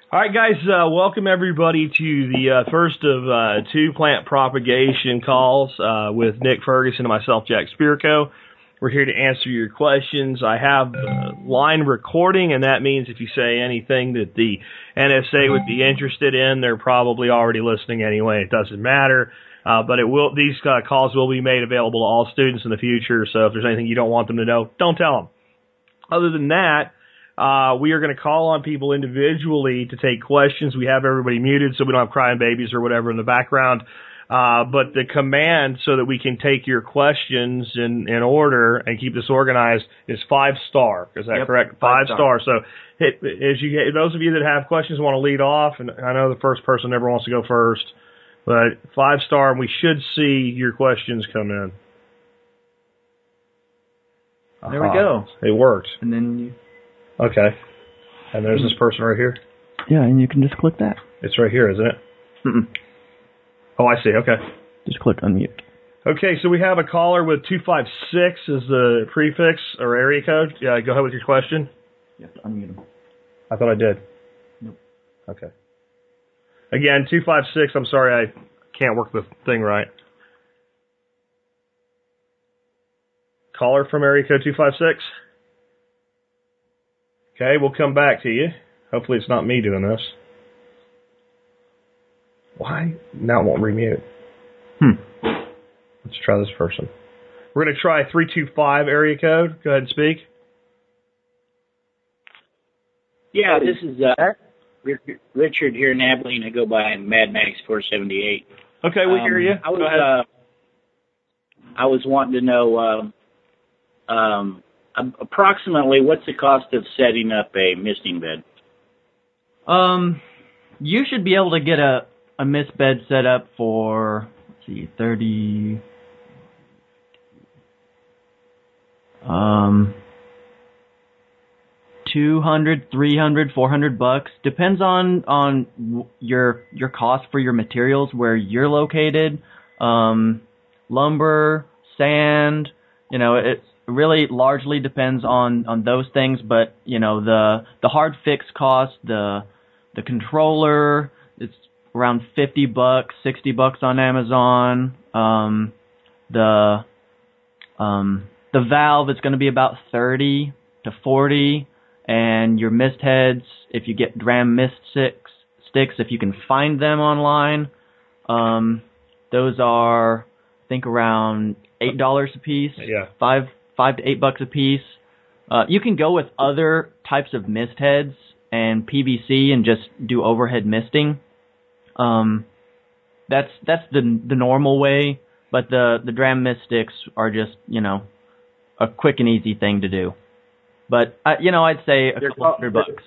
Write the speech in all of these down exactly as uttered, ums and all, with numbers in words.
All right, guys, uh, welcome everybody to the uh, first of uh, two plant propagation calls uh, with Nick Ferguson and myself, Jack Spirko. We're here to answer your questions. I have uh, line recording, and that means if you say anything that the N S A would be interested in, they're probably already listening anyway. It doesn't matter. Uh, but it will. These uh, calls will be made available to all students in the future, so if there's anything you don't want them to know, don't tell them. Other than that, Uh, we are going to call on people individually to take questions. We have everybody muted so we don't have crying babies or whatever in the background. Uh, but the command so that we can take your questions in, in order and keep this organized is five star. Is that yep, correct? Five, five star. star. So hit, as you get, those of you that have questions want to lead off, and I know the first person never wants to go first, but five star, and we should see your questions come in. There uh-huh. we go. It worked. And then you... Okay. And there's this person right here? Yeah, and you can just click that. It's right here, isn't it? Mm-mm. Oh, I see. Okay. Just click unmute. Okay, so we have a caller with two five six as the prefix or area code. Yeah, go ahead with your question. You have to unmute him. I thought I did. Nope. Okay. Again, two five six. I'm sorry, I can't work the thing right. Caller from area code two five six. Okay, we'll come back to you. Hopefully it's not me doing this. Why? Now it won't remute. Hmm. Let's try this person. We're going to try three two five area code. Go ahead and speak. Yeah, this is uh, Richard here in Abilene. I go by Mad Max four seventy-eight. Okay, we um, hear you. I was, go ahead. Uh, I was wanting to know... Um, um, approximately, what's the cost of setting up a misting bed? Um, you should be able to get a, a mist bed set up for, let's see, thirty, um, two hundred, three hundred, four hundred bucks. Depends on, on your, your cost for your materials, where you're located, um, lumber, sand, you know, it's, really largely depends on, on those things, but you know the the hard fixed cost, the the controller, it's around fifty bucks, sixty bucks on Amazon. Um, the um, the valve is going to be about thirty to forty, and your mist heads, if you get Dram mist sticks, sticks, if you can find them online, um, those are I think around eight dollars a piece. Yeah. Five. Five to eight bucks a piece. Uh, you can go with other types of mist heads and P V C and just do overhead misting. Um, that's that's the the normal way, but the the Dram mist sticks are just you know a quick and easy thing to do. But uh, you know I'd say a couple hundred bucks.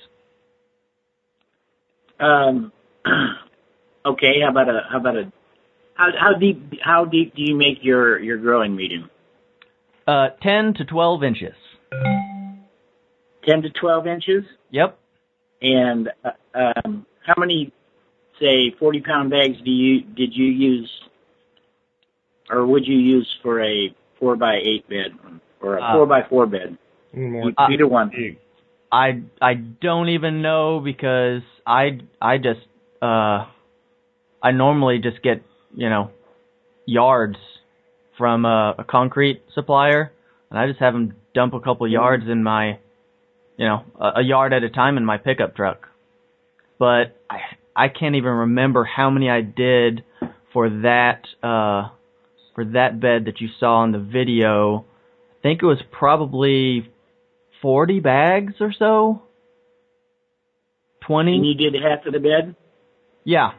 Um. Okay. How about a how about a how how deep how deep do you make your your growing medium? Uh, ten to twelve inches. Ten to twelve inches. Yep. And uh, um, how many, say, forty pound bags do you did you use, or would you use for a four by eight bed or a uh, four by four bed? Uh, Either one. I I don't even know because I I just uh I normally just get you know yards from a, a concrete supplier, and I just have them dump a couple yards in my, you know, a, a yard at a time in my pickup truck. But I I can't even remember how many I did for that uh, for that bed that you saw in the video. I think it was probably forty bags or so. Twenty. And you did half of the bed? Yeah.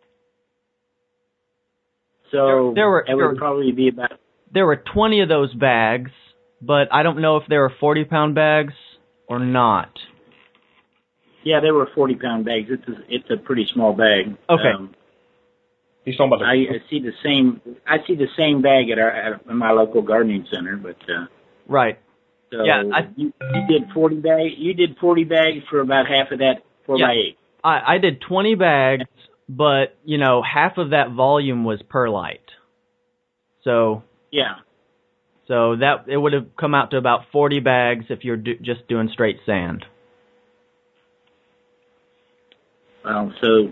So there, there were, it would there, probably be about... There were twenty of those bags, but I don't know if they were forty pound bags or not. Yeah, they were forty pound bags. It's a, it's a pretty small bag. Okay. Um, He's talking about the... I, I see the same. I see the same bag at our at my local gardening center, but uh, right. So yeah, I, you, you did forty bag. You did forty bags for about half of that four yeah, by eight. I, I did twenty bags. But, you know, half of that volume was perlite. So, yeah. So that it would have come out to about forty bags if you're do, just doing straight sand. Well, so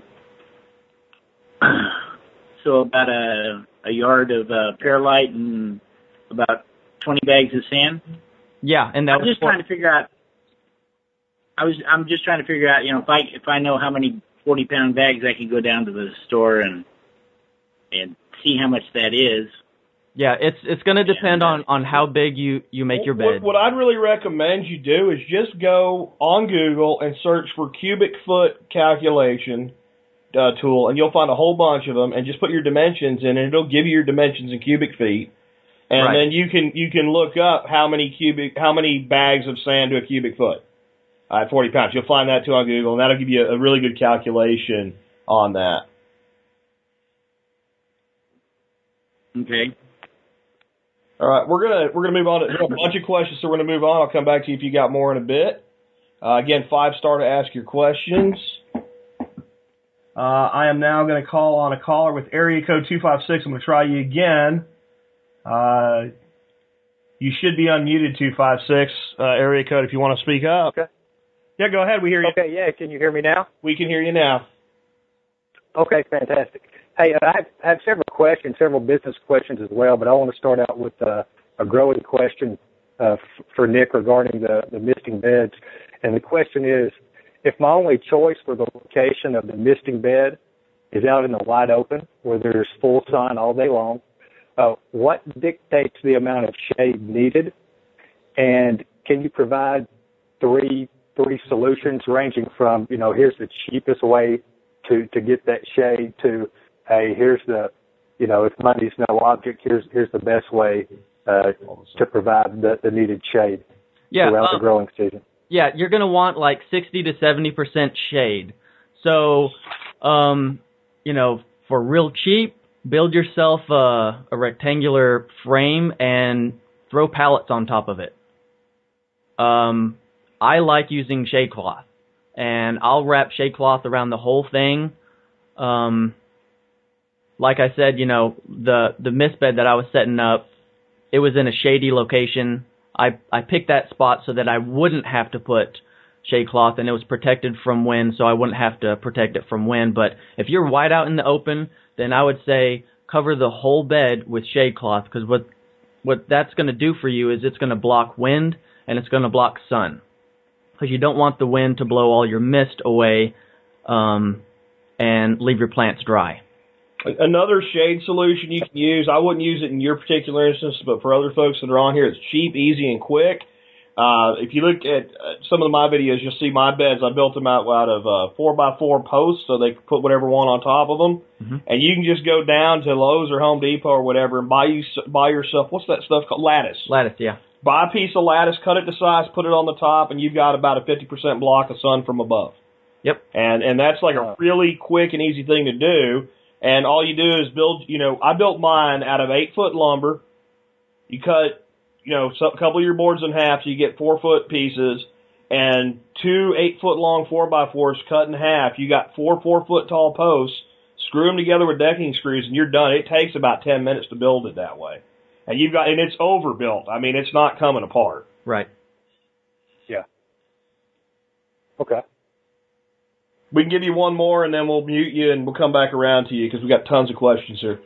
so about a a yard of uh, perlite and about twenty bags of sand. Yeah, and that I'm was just for, trying to figure out. I was I'm just trying to figure out, you know, if I if I know how many forty pound bags, I can go down to the store and and see how much that is. Yeah, it's it's going to depend on, on how big you, you make your bed. What, what I'd really recommend you do is just go on Google and search for cubic foot calculation uh, tool, and you'll find a whole bunch of them, and just put your dimensions in, and it'll give you your dimensions in cubic feet. And Right. then you can you can look up how many cubic how many bags of sand to a cubic foot uh, at forty pounds. You'll find that too on Google, and that'll give you a, a really good calculation on that. Okay. All right, we're gonna we're gonna move on to there are a bunch of questions, so we're gonna move on. I'll come back to you if you got more in a bit. Uh, again, five star to ask your questions. Uh, I am now going to call on a caller with area code two five six. I'm going to try you again. Uh, you should be unmuted, two five six, uh, area code, if you want to speak up. Okay. Yeah, go ahead. We hear you. Okay, yeah, can you hear me now? We can hear you now. Okay, fantastic. Hey, uh, I have, I have several questions, several business questions as well, but I want to start out with uh, a growing question uh, f- for Nick regarding the, the misting beds. And the question is, if my only choice for the location of the misting bed is out in the wide open where there's full sun all day long, uh, what dictates the amount of shade needed? And can you provide three three solutions ranging from, you know, here's the cheapest way to, to get that shade to, hey, here's the, you know, if money's no object, here's here's the best way uh, to provide the, the needed shade Yeah, throughout um, the growing season. Yeah, you're going to want like sixty to seventy percent shade. So, um, you know, for real cheap, build yourself a, a rectangular frame and throw pallets on top of it. Um, I like using shade cloth, and I'll wrap shade cloth around the whole thing. Um, like I said, you know, the, the mist bed that I was setting up, it was in a shady location. I, I picked that spot so that I wouldn't have to put shade cloth, and it was protected from wind, so I wouldn't have to protect it from wind. But if you're wide out in the open, then I would say cover the whole bed with shade cloth, because what what that's going to do for you is it's going to block wind and it's going to block sun, because you don't want the wind to blow all your mist away um, and leave your plants dry. Another shade solution you can use, I wouldn't use it in your particular instance, but for other folks that are on here, it's cheap, easy, and quick. Uh, if you look at uh, some of my videos, you'll see my beds. I built them out, out of uh, four by four posts, so they can put whatever one on top of them. Mm-hmm. And you can just go down to Lowe's or Home Depot or whatever and buy you buy yourself, what's that stuff called? Lattice. Lattice, yeah. Buy a piece of lattice, cut it to size, put it on the top, and you've got about a fifty percent block of sun from above. Yep. And and that's like a really quick and easy thing to do. And all you do is build, you know, I built mine out of eight foot lumber. You cut, you know, a couple of your boards in half, so you get four foot pieces, and two eight foot long four by fours cut in half. You got four four foot tall posts, screw them together with decking screws, and you're done. It takes about ten minutes to build it that way. And you've got, and it's overbuilt. I mean, it's not coming apart. Right. Yeah. Okay. We can give you one more, and then we'll mute you, and we'll come back around to you because we got tons of questions here.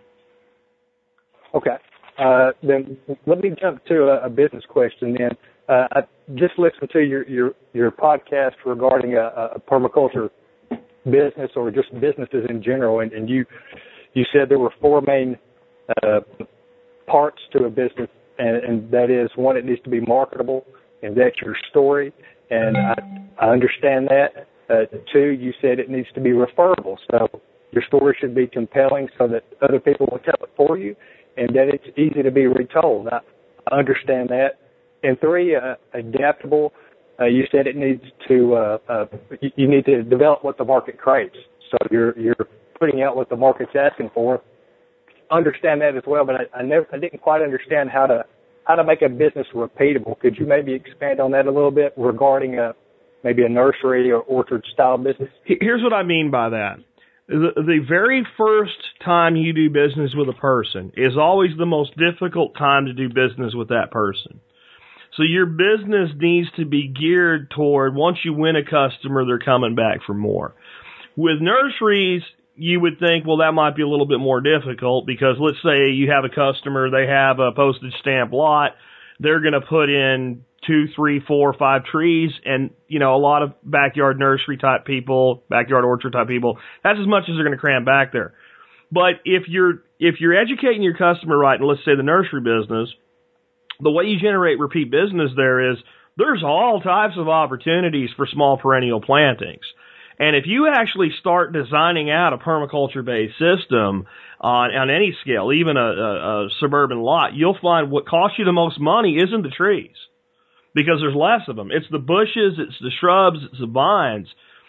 Okay. Uh, then let me jump to a, a business question then. Uh, I just listened to your, your, your podcast regarding a, a permaculture business or just businesses in general, and, and you you said there were four main uh, parts to a business, and, and that is, one, it needs to be marketable, and that's your story, and I, I understand that. Uh, two, you said it needs to be referable, so your story should be compelling so that other people will tell it for you, and that it's easy to be retold. I, I understand that. And three, uh, adaptable. Uh, you said it needs to. Uh, uh, you, you need to develop what the market craves. So you're you're putting out what the market's asking for. Understand that as well, but I, I never, I didn't quite understand how to how to make a business repeatable. Could you maybe expand on that a little bit regarding a maybe a nursery or orchard style business? Here's what I mean by that. The, the very first time you do business with a person is always the most difficult time to do business with that person. So your business needs to be geared toward, once you win a customer, they're coming back for more. With nurseries, you would think, well, that might be a little bit more difficult because let's say you have a customer, they have a postage stamp lot, they're going to put in two, three, four, five trees, and, you know, a lot of backyard nursery type people, backyard orchard type people, that's as much as they're going to cram back there. But if you're, if you're educating your customer right, and let's say the nursery business, the way you generate repeat business there is there's all types of opportunities for small perennial plantings. And if you actually start designing out a permaculture-based system on, on any scale, even a, a, a suburban lot, you'll find what costs you the most money isn't the trees, because there's less of them. It's the bushes, it's the shrubs, it's the vines.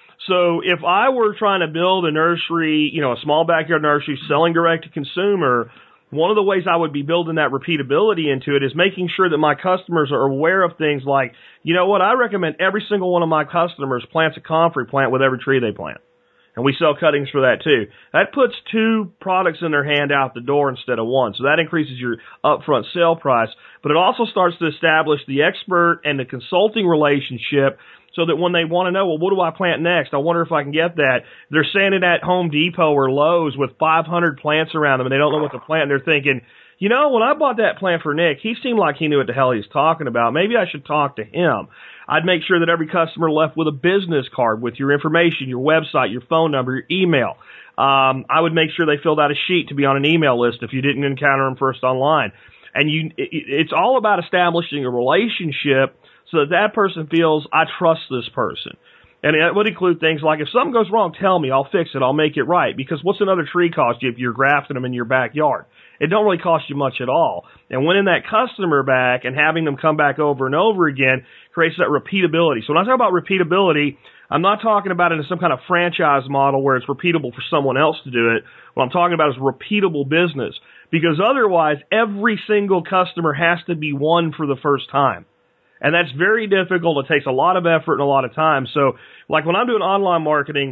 So if I were trying to build a nursery, you know, a small backyard nursery selling direct to consumer, one of the ways I would be building that repeatability into it is making sure that my customers are aware of things like, you know what, I recommend every single one of my customers plants a comfrey plant with every tree they plant. And we sell cuttings for that too. That puts two products in their hand out the door instead of one. So that increases your upfront sale price. But it also starts to establish the expert and the consulting relationship so that when they want to know, well, what do I plant next? I wonder if I can get that. They're standing at Home Depot or Lowe's with five hundred plants around them and they don't know what to plant. And they're thinking, you know, when I bought that plant for Nick, he seemed like he knew what the hell he was talking about. Maybe I should talk to him. I'd make sure that every customer left with a business card with your information, your website, your phone number, your email. Um, I would make sure they filled out a sheet to be on an email list if you didn't encounter them first online. And you, it, it's all about establishing a relationship so that that person feels, I trust this person. And it would include things like, if something goes wrong, tell me, I'll fix it, I'll make it right. Because what's another tree cost you if you're grafting them in your backyard? It don't really cost you much at all. And winning that customer back and having them come back over and over again creates that repeatability. So when I talk about repeatability, I'm not talking about it in some kind of franchise model where it's repeatable for someone else to do it. What I'm talking about is repeatable business. Because otherwise, every single customer has to be won for the first time. And that's very difficult. It takes a lot of effort and a lot of time. So, like when I'm doing online marketing,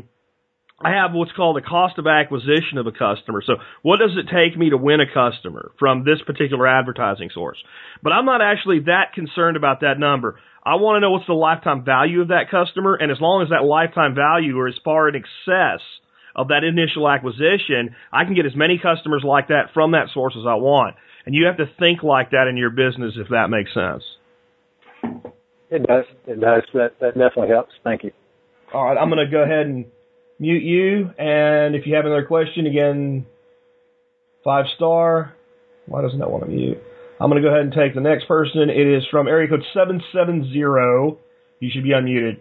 I have what's called the cost of acquisition of a customer. So what does it take me to win a customer from this particular advertising source? But I'm not actually that concerned about that number. I want to know what's the lifetime value of that customer. And as long as that lifetime value is far in excess of that initial acquisition, I can get as many customers like that from that source as I want. And you have to think like that in your business, if that makes sense. It does. It does. That, that definitely helps. Thank you. All right. I'm going to go ahead and mute you. And if you have another question, again, five star. Why doesn't that want to mute? I'm going to go ahead and take the next person. It is from area code seven seven zero. You should be unmuted.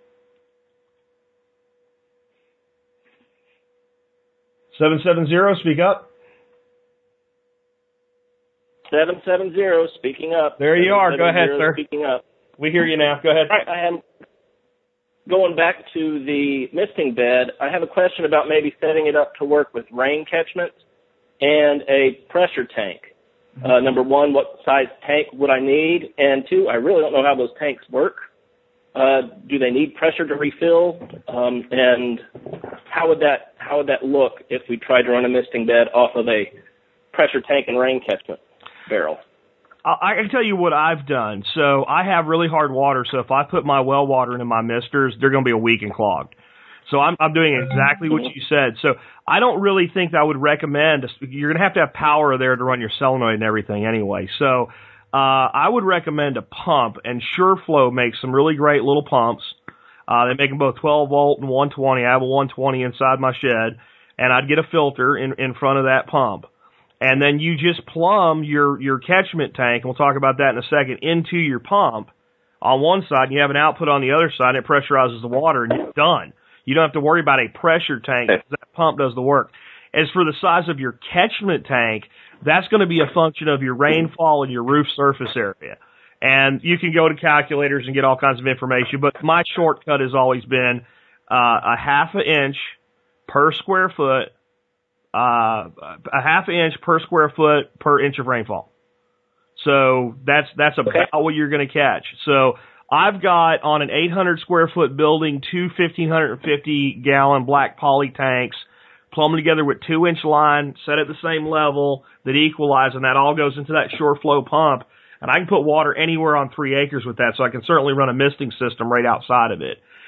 seven seven zero, speak up. seven seven zero, speaking up. There you are. Go ahead, sir. Speaking up. We hear you now. Go ahead. All right, I am going back to the misting bed. I have a question about maybe setting it up to work with rain catchment and a pressure tank. Uh, number one, what size tank would I need? And two, I really don't know how those tanks work. Uh, do they need pressure to refill? Um, and how would that how would that look if we tried to run a misting bed off of a pressure tank and rain catchment barrel? I can tell you what I've done. So I have really hard water, so if I put my well water into my misters, they're going to be a week and clogged. So I'm, I'm doing exactly what you said. So I don't really think I would recommend, you're going to have to have power there to run your solenoid and everything anyway. So uh, I would recommend a pump, and SureFlow makes some really great little pumps. Uh, they make them both twelve volt and one twenty. I have a one twenty inside my shed, and I'd get a filter in, in front of that pump. And then you just plumb your, your catchment tank, and we'll talk about that in a second, into your pump on one side, and you have an output on the other side, and it pressurizes the water, and you're done. You don't have to worry about a pressure tank, because that pump does the work. As for the size of your catchment tank, that's going to be a function of your rainfall and your roof surface area. And you can go to calculators and get all kinds of information, but my shortcut has always been uh, a half an inch per square foot, Uh, a half inch per square foot per inch of rainfall. So that's, that's about okay. what you're going to catch. So I've got on an eight hundred square foot building, two fifteen fifty gallon black poly tanks, plumb them together with two inch line, set at the same level that equalize, and that all goes into that SureFlow pump. And I can put water anywhere on three acres with that, so I can certainly run a misting system right outside of it.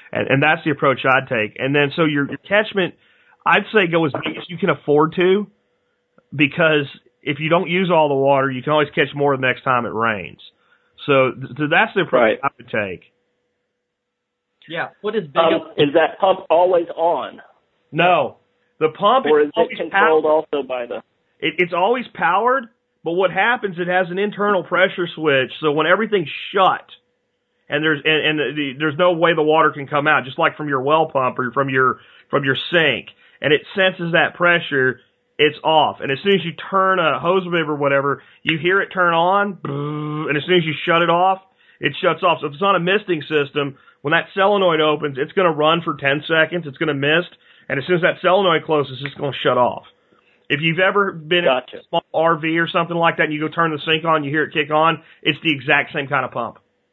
And, and that's the approach I'd take. And then so your, your catchment, I'd say go as big as you can afford to, because if you don't use all the water, you can always catch more the next time it rains. So, so that's the approach Right. I would take. Yeah, put as big Um, of, is that pump always on, No, the pump or is is always it controlled powered. also by the? It, it's always powered, but what happens? It has an internal pressure switch, so when everything's shut, and there's and, and the, the, there's no way the water can come out, just like from your well pump or from your from your sink, and it senses that pressure, it's off. And as soon as you turn a hose bib or whatever, you hear it turn on, and as soon as you shut it off, it shuts off. So if it's on a misting system, when that solenoid opens, it's going to run for ten seconds, it's going to mist, and as soon as that solenoid closes, it's going to shut off. If you've ever been Gotcha. in a small R V or something like that, and you go turn the sink on, you hear it kick on, it's the exact same kind of pump.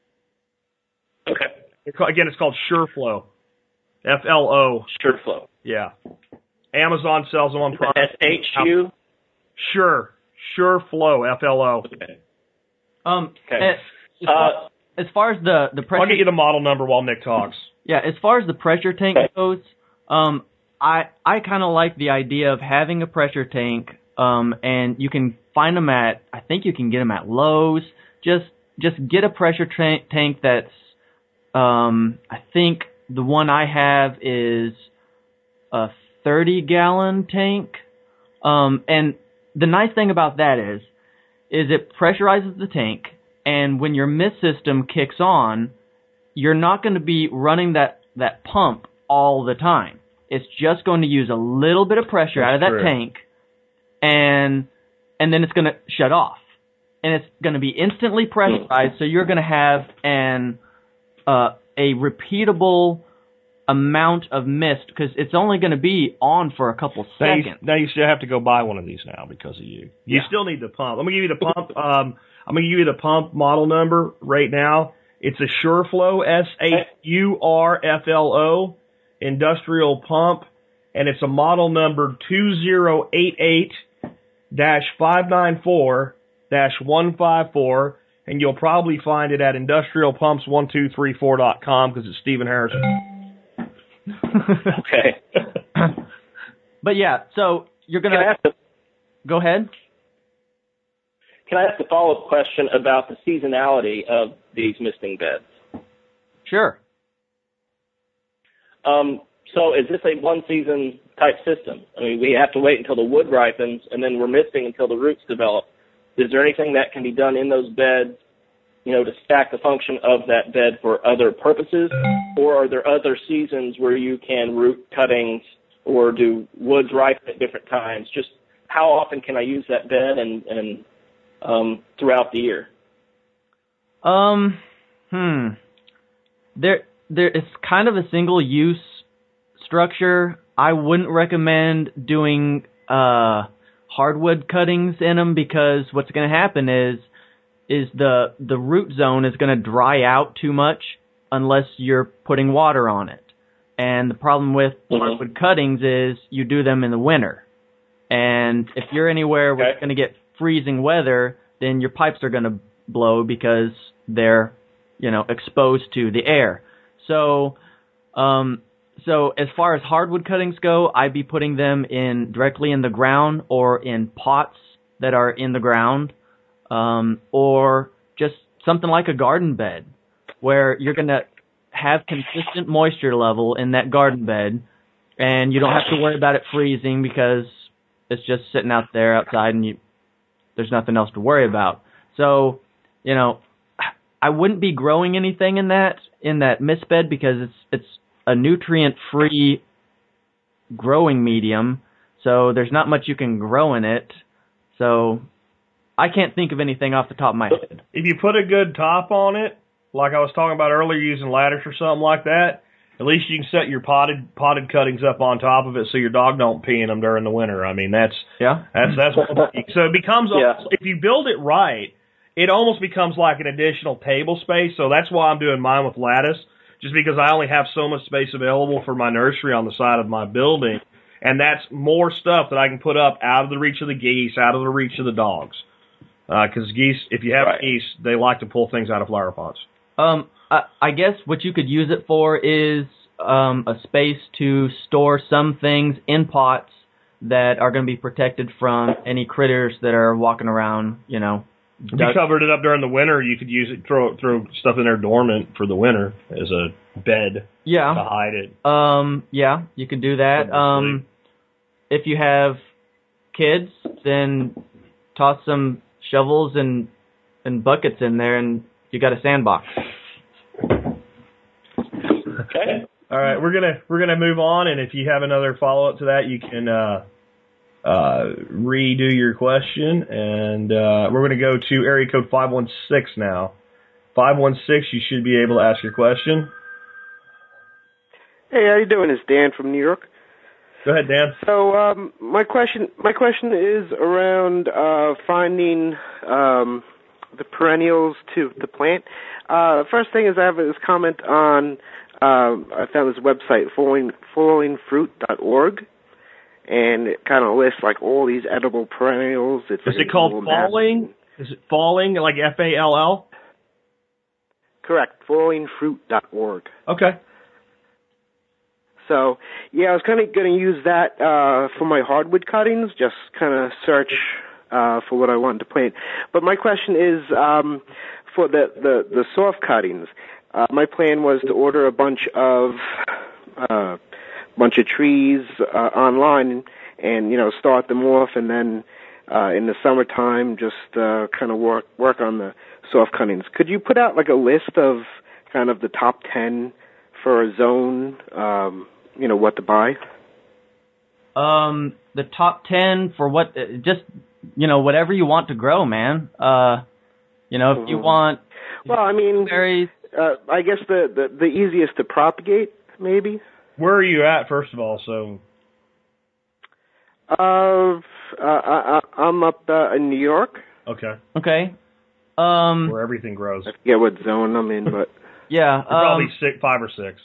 Okay. It's called, again, it's called SureFlow. F L O. SureFlow. Yeah. Amazon sells them on Prime. S H U. Sure. SureFlow. F L O. Okay. um. Okay. As, as, far, Uh, as far as the the pressure, I'll get you the model number while Nick talks. yeah, as far as the pressure tank Okay. goes, um, I I kind of like the idea of having a pressure tank, um, and you can find them at, I think you can get them at Lowe's. Just just get a pressure tra- tank that's, um, I think the one I have is a thirty gallon tank, um, and the nice thing about that is, is it pressurizes the tank, and when your mist system kicks on, you're not going to be running that, that pump all the time. It's just going to use a little bit of pressure That's out of that true. tank, and and then it's going to shut off. And it's going to be instantly pressurized, so you're going to have an uh, a repeatable amount of mist, because it's only going to be on for a couple Now you, seconds. now you still have to go buy one of these now because of you. You Yeah. still need the pump. I'm gonna give you the pump. Um, I'm gonna give you the pump model number right now. It's a SureFlow, S H U R F L O, industrial pump, and it's a model number two zero eight eight five nine four one five four, and you'll probably find it at industrial pumps one two three four dot com because it's Stephen Harrison. okay. But yeah, so you're going Can I to ask a, go ahead. can I ask a follow-up question about the seasonality of these misting beds? Sure. Um, so is this a one-season type system? I mean, we have to wait until the wood ripens, and then we're misting until the roots develop. Is there anything that can be done in those beds, you know, to stack the function of that bed for other purposes? Or are there other seasons where you can root cuttings or do woods ripen at different times? Just how often can I use that bed and, and um, throughout the year? Um, hmm. There, there. It's kind of a single-use structure. I wouldn't recommend doing uh, hardwood cuttings in them, because what's going to happen is, is the the root zone is going to dry out too much unless you're putting water on it. And the problem with Mhm. hardwood cuttings is you do them in the winter, and if you're anywhere where Okay. it's going to get freezing weather, then your pipes are going to blow because they're, you know, exposed to the air. So, um, so as far as hardwood cuttings go, I'd be putting them in directly in the ground or in pots that are in the ground, um, or just something like a garden bed, where you're going to have consistent moisture level in that garden bed, and you don't have to worry about it freezing because it's just sitting out there outside, and you there's nothing else to worry about. So, you know, I wouldn't be growing anything in that in that mist bed, because it's it's a nutrient-free growing medium, so there's not much you can grow in it. So I can't think of anything off the top of my head. If you put a good top on it, like I was talking about earlier, using ladders or something like that, at least you can set your potted potted cuttings up on top of it so your dog don't pee in them during the winter. I mean, that's Yeah? that's that's one thing. So it becomes Yeah. almost, if you build it right, it almost becomes like an additional table space. So that's why I'm doing mine with lattice, just because I only have so much space available for my nursery on the side of my building, and that's more stuff that I can put up out of the reach of the geese, out of the reach of the dogs. Because geese, if you have Right. geese, they like to pull things out of flower pots. Um, I, I guess what you could use it for is um, a space to store some things in pots that are going to be protected from any critters that are walking around, you know. If you covered it up during the winter, you could use it, throw throw stuff in there dormant for the winter as a bed yeah. to hide it. Um, yeah, you could do that. Um, if you have kids, then toss some shovels and and buckets in there, and you got a sandbox. Okay. All right, we're gonna we're gonna move on, and if you have another follow up to that, you can uh, uh, redo your question, and uh, we're gonna go to area code five one six now. Five one six, you should be able to ask your question. Hey, how you doing? It's Dan from New York. Go ahead, Dan. So um, my question my question is around uh, finding um, the perennials to the plant. Uh, first thing is I have this comment on. Um, I found this website, falling, falling fruit dot org, and it kind of lists like all these edible perennials. It's Is like it called Falling? Is it Falling, like F A L L? Correct, falling fruit dot org. Okay. So, yeah, I was kind of going to use that uh, for my hardwood cuttings, just kind of search uh, for what I wanted to plant. But my question is, um, for the, the, the soft cuttings, Uh, my plan was to order a bunch of uh, bunch of trees uh, online and, you know, start them off, and then uh, in the summertime just uh, kind of work work on the soft cuttings. Could you put out like a list of kind of the top ten for a zone, um, you know, what to buy? Um, the top ten for what? Just, you know, whatever you want to grow, man. Uh, you know, if mm-hmm. you want. Well, I mean. Berries. Uh, I guess the, the, the easiest to propagate, maybe. Where are you at, first of all? So, uh, uh I, I'm up uh, in New York. Okay. Okay. Um, where everything grows. I forget what zone I'm in, but yeah, You're probably um, six, five or six.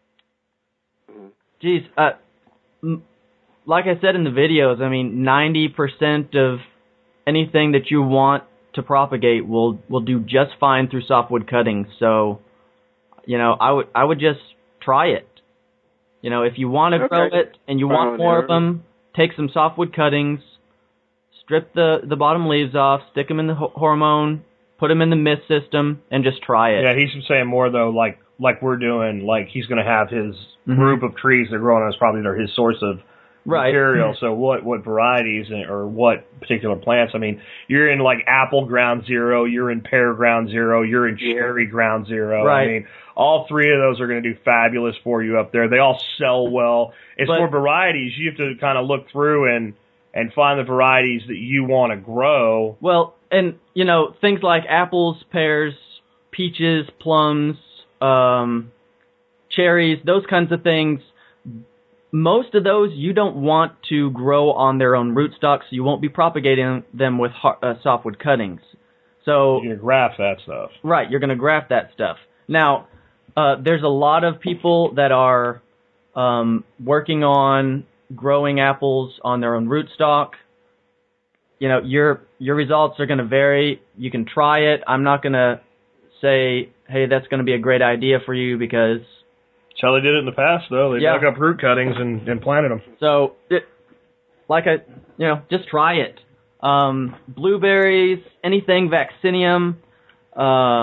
Geez, uh, m- like I said in the videos, I mean, ninety percent of anything that you want to propagate will will do just fine through softwood cuttings. So, you know, I would I would just try it. You know, if you want to okay. grow it and you want more of them, take some softwood cuttings, strip the, the bottom leaves off, stick them in the ho- hormone, put them in the mist system, and just try it. Yeah, he's saying more though, like like we're doing. Like he's going to have his mm-hmm. group of trees that are growing on is probably their, his source of right. material. So what what varieties or what particular plants? I mean, you're in like apple ground zero, you're in pear ground zero, you're in cherry ground zero. Right. I mean, all three of those are going to do fabulous for you up there. They all sell well. It's but, for varieties. You have to kind of look through and and find the varieties that you want to grow. Well, and you know, things like apples, pears, peaches, plums, um, cherries, those kinds of things. Most of those you don't want to grow on their own rootstocks, so you won't be propagating them with hard, uh, softwood cuttings. So you're going to graft that stuff. Right, you're going to graft that stuff. Now, uh, there's a lot of people that are um, working on growing apples on their own rootstock. You know, your your results are going to vary. You can try it. I'm not going to say, hey, that's going to be a great idea for you because... That's how they did it in the past, though. They yeah. dug up root cuttings and, and planted them. So, it, like I, you know, just try it. Um, blueberries, anything vaccinium, uh,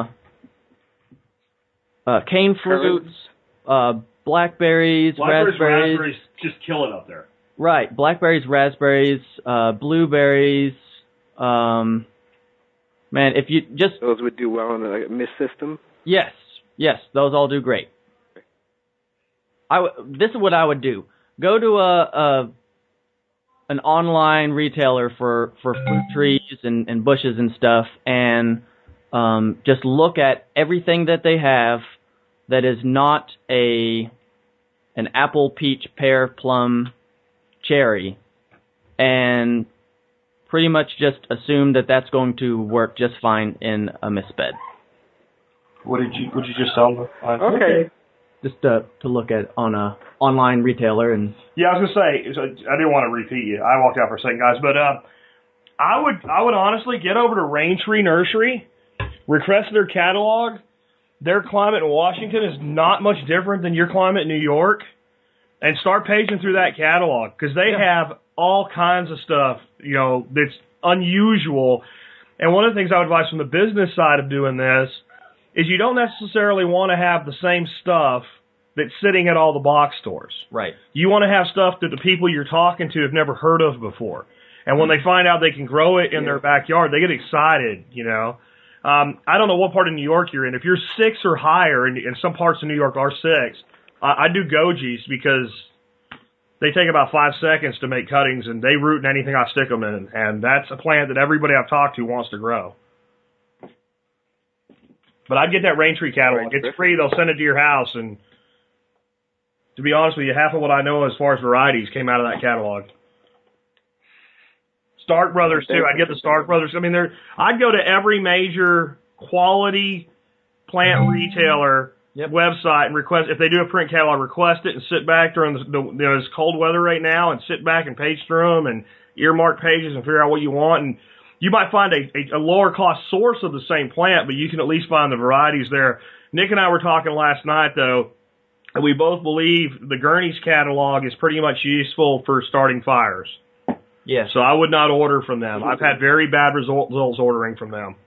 uh, cane fruits, uh, blackberries, blackberries, raspberries. raspberries just kill it up there. Right, blackberries, raspberries, uh, blueberries. Um, man, if you just those would do well in the like, mist system. Yes, yes, those all do great. I w- this is what I would do. Go to a, a an online retailer for, for fruit trees and, and bushes and stuff, and um, just look at everything that they have that is not a an apple, peach, pear, plum, cherry, and pretty much just assume that that's going to work just fine in a mist bed. What did you What did you just tell them? Okay. Just to, to look at on a online retailer and yeah, I was gonna say I didn't want to repeat you. I walked out for a second, guys, but uh, I would I would honestly get over to Rain Tree Nursery, request their catalog, their climate in Washington is not much different than your climate in New York, and start paging through that catalog, because they yeah. have all kinds of stuff, you know, that's unusual. And one of the things I would advise from the business side of doing this is you don't necessarily want to have the same stuff that's sitting at all the box stores. Right. You want to have stuff that the people you're talking to have never heard of before. And when they find out they can grow it in yeah. their backyard, they get excited, you know. Um, I don't know what part of New York you're in. If you're six or higher, and, and some parts of New York are six, I, I do Gojis because they take about five seconds to make cuttings, and they root in anything I stick them in. And that's a plant that everybody I've talked to wants to grow. But I'd get that rain tree catalog. It's free. They'll send it to your house. And to be honest with you, half of what I know as far as varieties came out of that catalog. Stark Brothers, too. I'd get the Stark Brothers. I mean, they're, I'd go to every major quality plant retailer yep. website and request, if they do a print catalog, request it and sit back during the, the you know, this cold weather right now and sit back and page through them and earmark pages and figure out what you want. And you might find a, a, a lower cost source of the same plant, but you can at least find the varieties there. Nick and I were talking last night, though, and we both believe the Gurney's catalog is pretty much useful for starting fires. Yes. So I would not order from them. I've had very bad results ordering from them.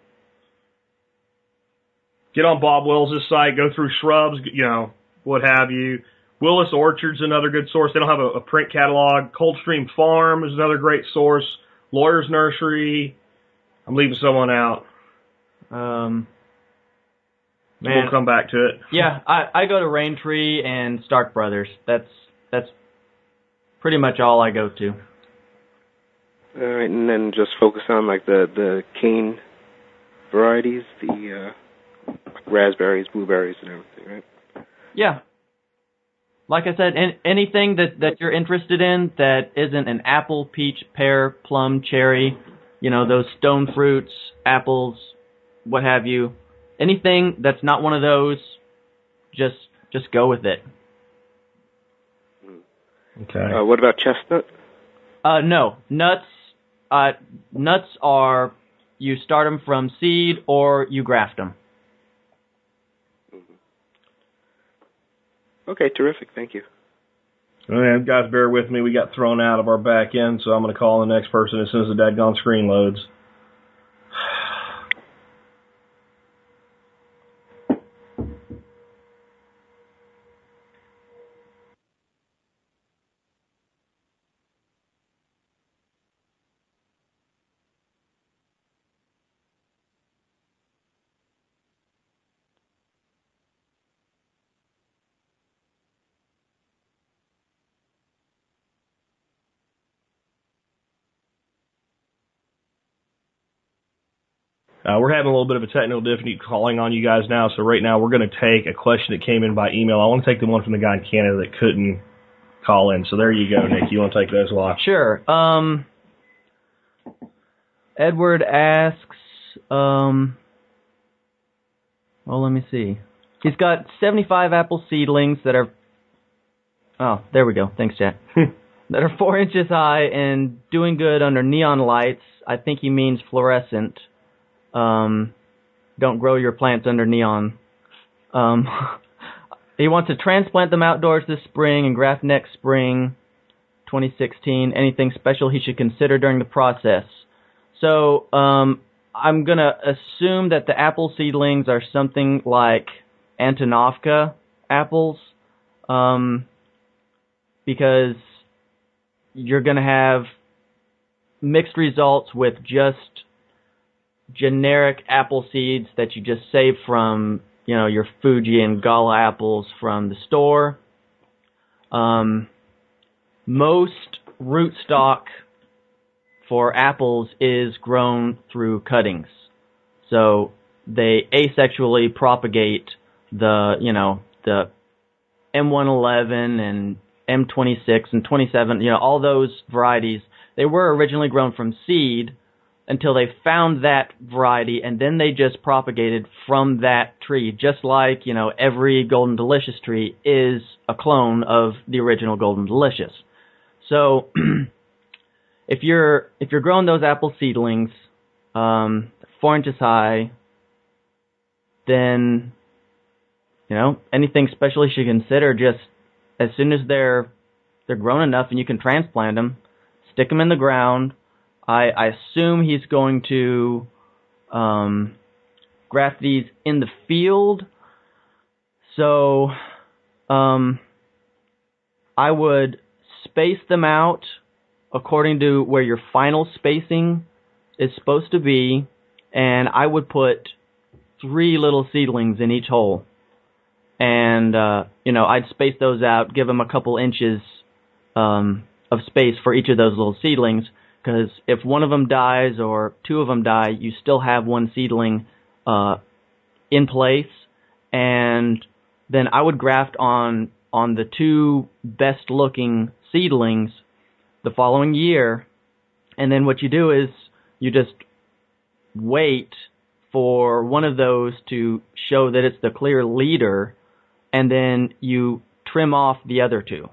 Get on Bob Wills' site, go through shrubs, you know, what have you. Willis Orchard's another good source. They don't have a, a print catalog. Coldstream Farm is another great source. Lawyer's Nursery. I'm leaving someone out. Um, man. We'll come back to it. Yeah, I, I go to Rain Tree and Stark Brothers. That's that's pretty much all I go to. All right, and then just focus on like the the cane varieties, the uh, raspberries, blueberries, and everything, right? Yeah. Like I said, in, anything that, that you're interested in that isn't an apple, peach, pear, plum, cherry, you know, those stone fruits, apples, what have you. Anything that's not one of those, just just go with it. Okay. Uh, what about chestnut? Uh, no, nuts. Uh, nuts are, you start them from seed or you graft them. Okay, terrific. Thank you. All right, guys, bear with me. We got thrown out of our back end, so I'm going to call the next person as soon as the dadgone screen loads. Uh, we're having a little bit of a technical difficulty calling on you guys now, so right now we're going to take a question that came in by email. I want to take the one from the guy in Canada that couldn't call in. So there you go, Nick. You want to take those live? Sure. Um, Edward asks, um, well, let me see. He's got seventy-five apple seedlings that are, oh, there we go. Thanks, Jack. That are four inches high and doing good under neon lights. I think he means fluorescent. Um, don't grow your plants under neon. Um, he wants to transplant them outdoors this spring and graft next spring, twenty sixteen. Anything special he should consider during the process? So um, I'm going to assume that the apple seedlings are something like Antonovka apples, um, because you're going to have mixed results with just generic apple seeds that you just save from, you know, your Fuji and Gala apples from the store. Um, most rootstock for apples is grown through cuttings. So they asexually propagate the, you know, the M one eleven and M twenty-six and twenty-seven, you know, all those varieties. They were originally grown from seed until they found that variety, and then they just propagated from that tree, just like, you know, every Golden Delicious tree is a clone of the original Golden Delicious. So, if you're if you're growing those apple seedlings, um, four inches high, then you know, anything special you should consider, just as soon as they're they're grown enough and you can transplant them, stick them in the ground. I, I assume he's going to um, graft these in the field. So um, I would space them out according to where your final spacing is supposed to be, and I would put three little seedlings in each hole. And, uh, you know, I'd space those out, give them a couple inches um, of space for each of those little seedlings, because if one of them dies or two of them die, you still have one seedling uh, in place. And then I would graft on on the two best-looking seedlings the following year. And then what you do is you just wait for one of those to show that it's the clear leader, and then you trim off the other two.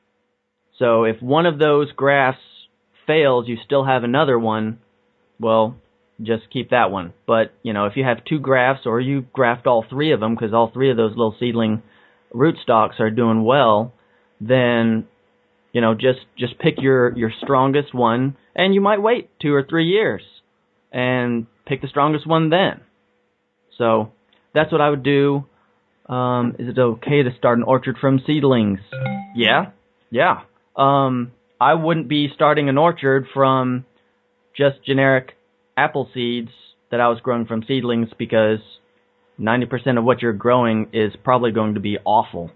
So if one of those grafts fails, you still have another one, well, just keep that one. But, you know, if you have two grafts, or you graft all three of them, because all three of those little seedling rootstocks are doing well, then, you know, just, just pick your, your strongest one, and you might wait two or three years and pick the strongest one then. So that's what I would do. Um, is it okay to start an orchard from seedlings? Yeah, yeah. Um, I wouldn't be starting an orchard from just generic apple seeds that I was growing from seedlings, because ninety percent of what you're growing is probably going to be awful.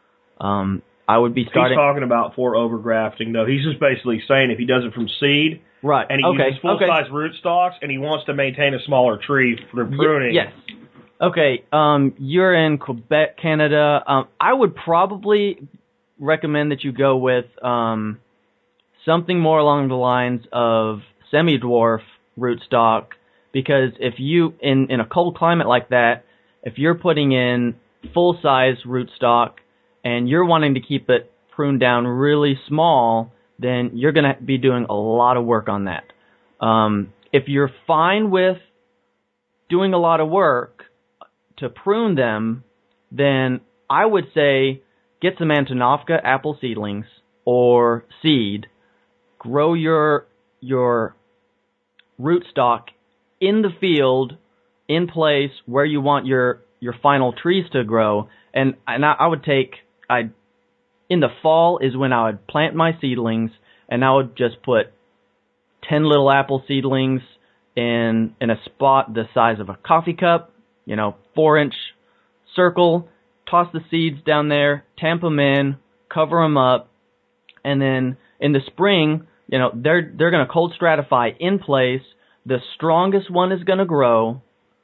Um, I would be starting... He's talking about for overgrafting, though. He's just basically saying if he does it from seed, right? And he okay. uses full-size okay. rootstocks, and he wants to maintain a smaller tree for pruning. Y- yes. Okay, um, you're in Quebec, Canada. Um, I would probably recommend that you go with um, something more along the lines of semi-dwarf rootstock, because if you, in, in a cold climate like that, if you're putting in full-size rootstock and you're wanting to keep it pruned down really small, then you're going to be doing a lot of work on that. Um, if you're fine with doing a lot of work to prune them, then I would say get some Antonovka apple seedlings or seed, grow your your rootstock in the field, in place where you want your, your final trees to grow, and and I, I would take I in the fall is when I would plant my seedlings, and I would just put ten little apple seedlings in in a spot the size of a coffee cup, you know, four inch circle, toss the seeds down there, tamp them in, cover them up, and then in the spring, you know, they're they're going to cold stratify in place. The strongest one is going to grow,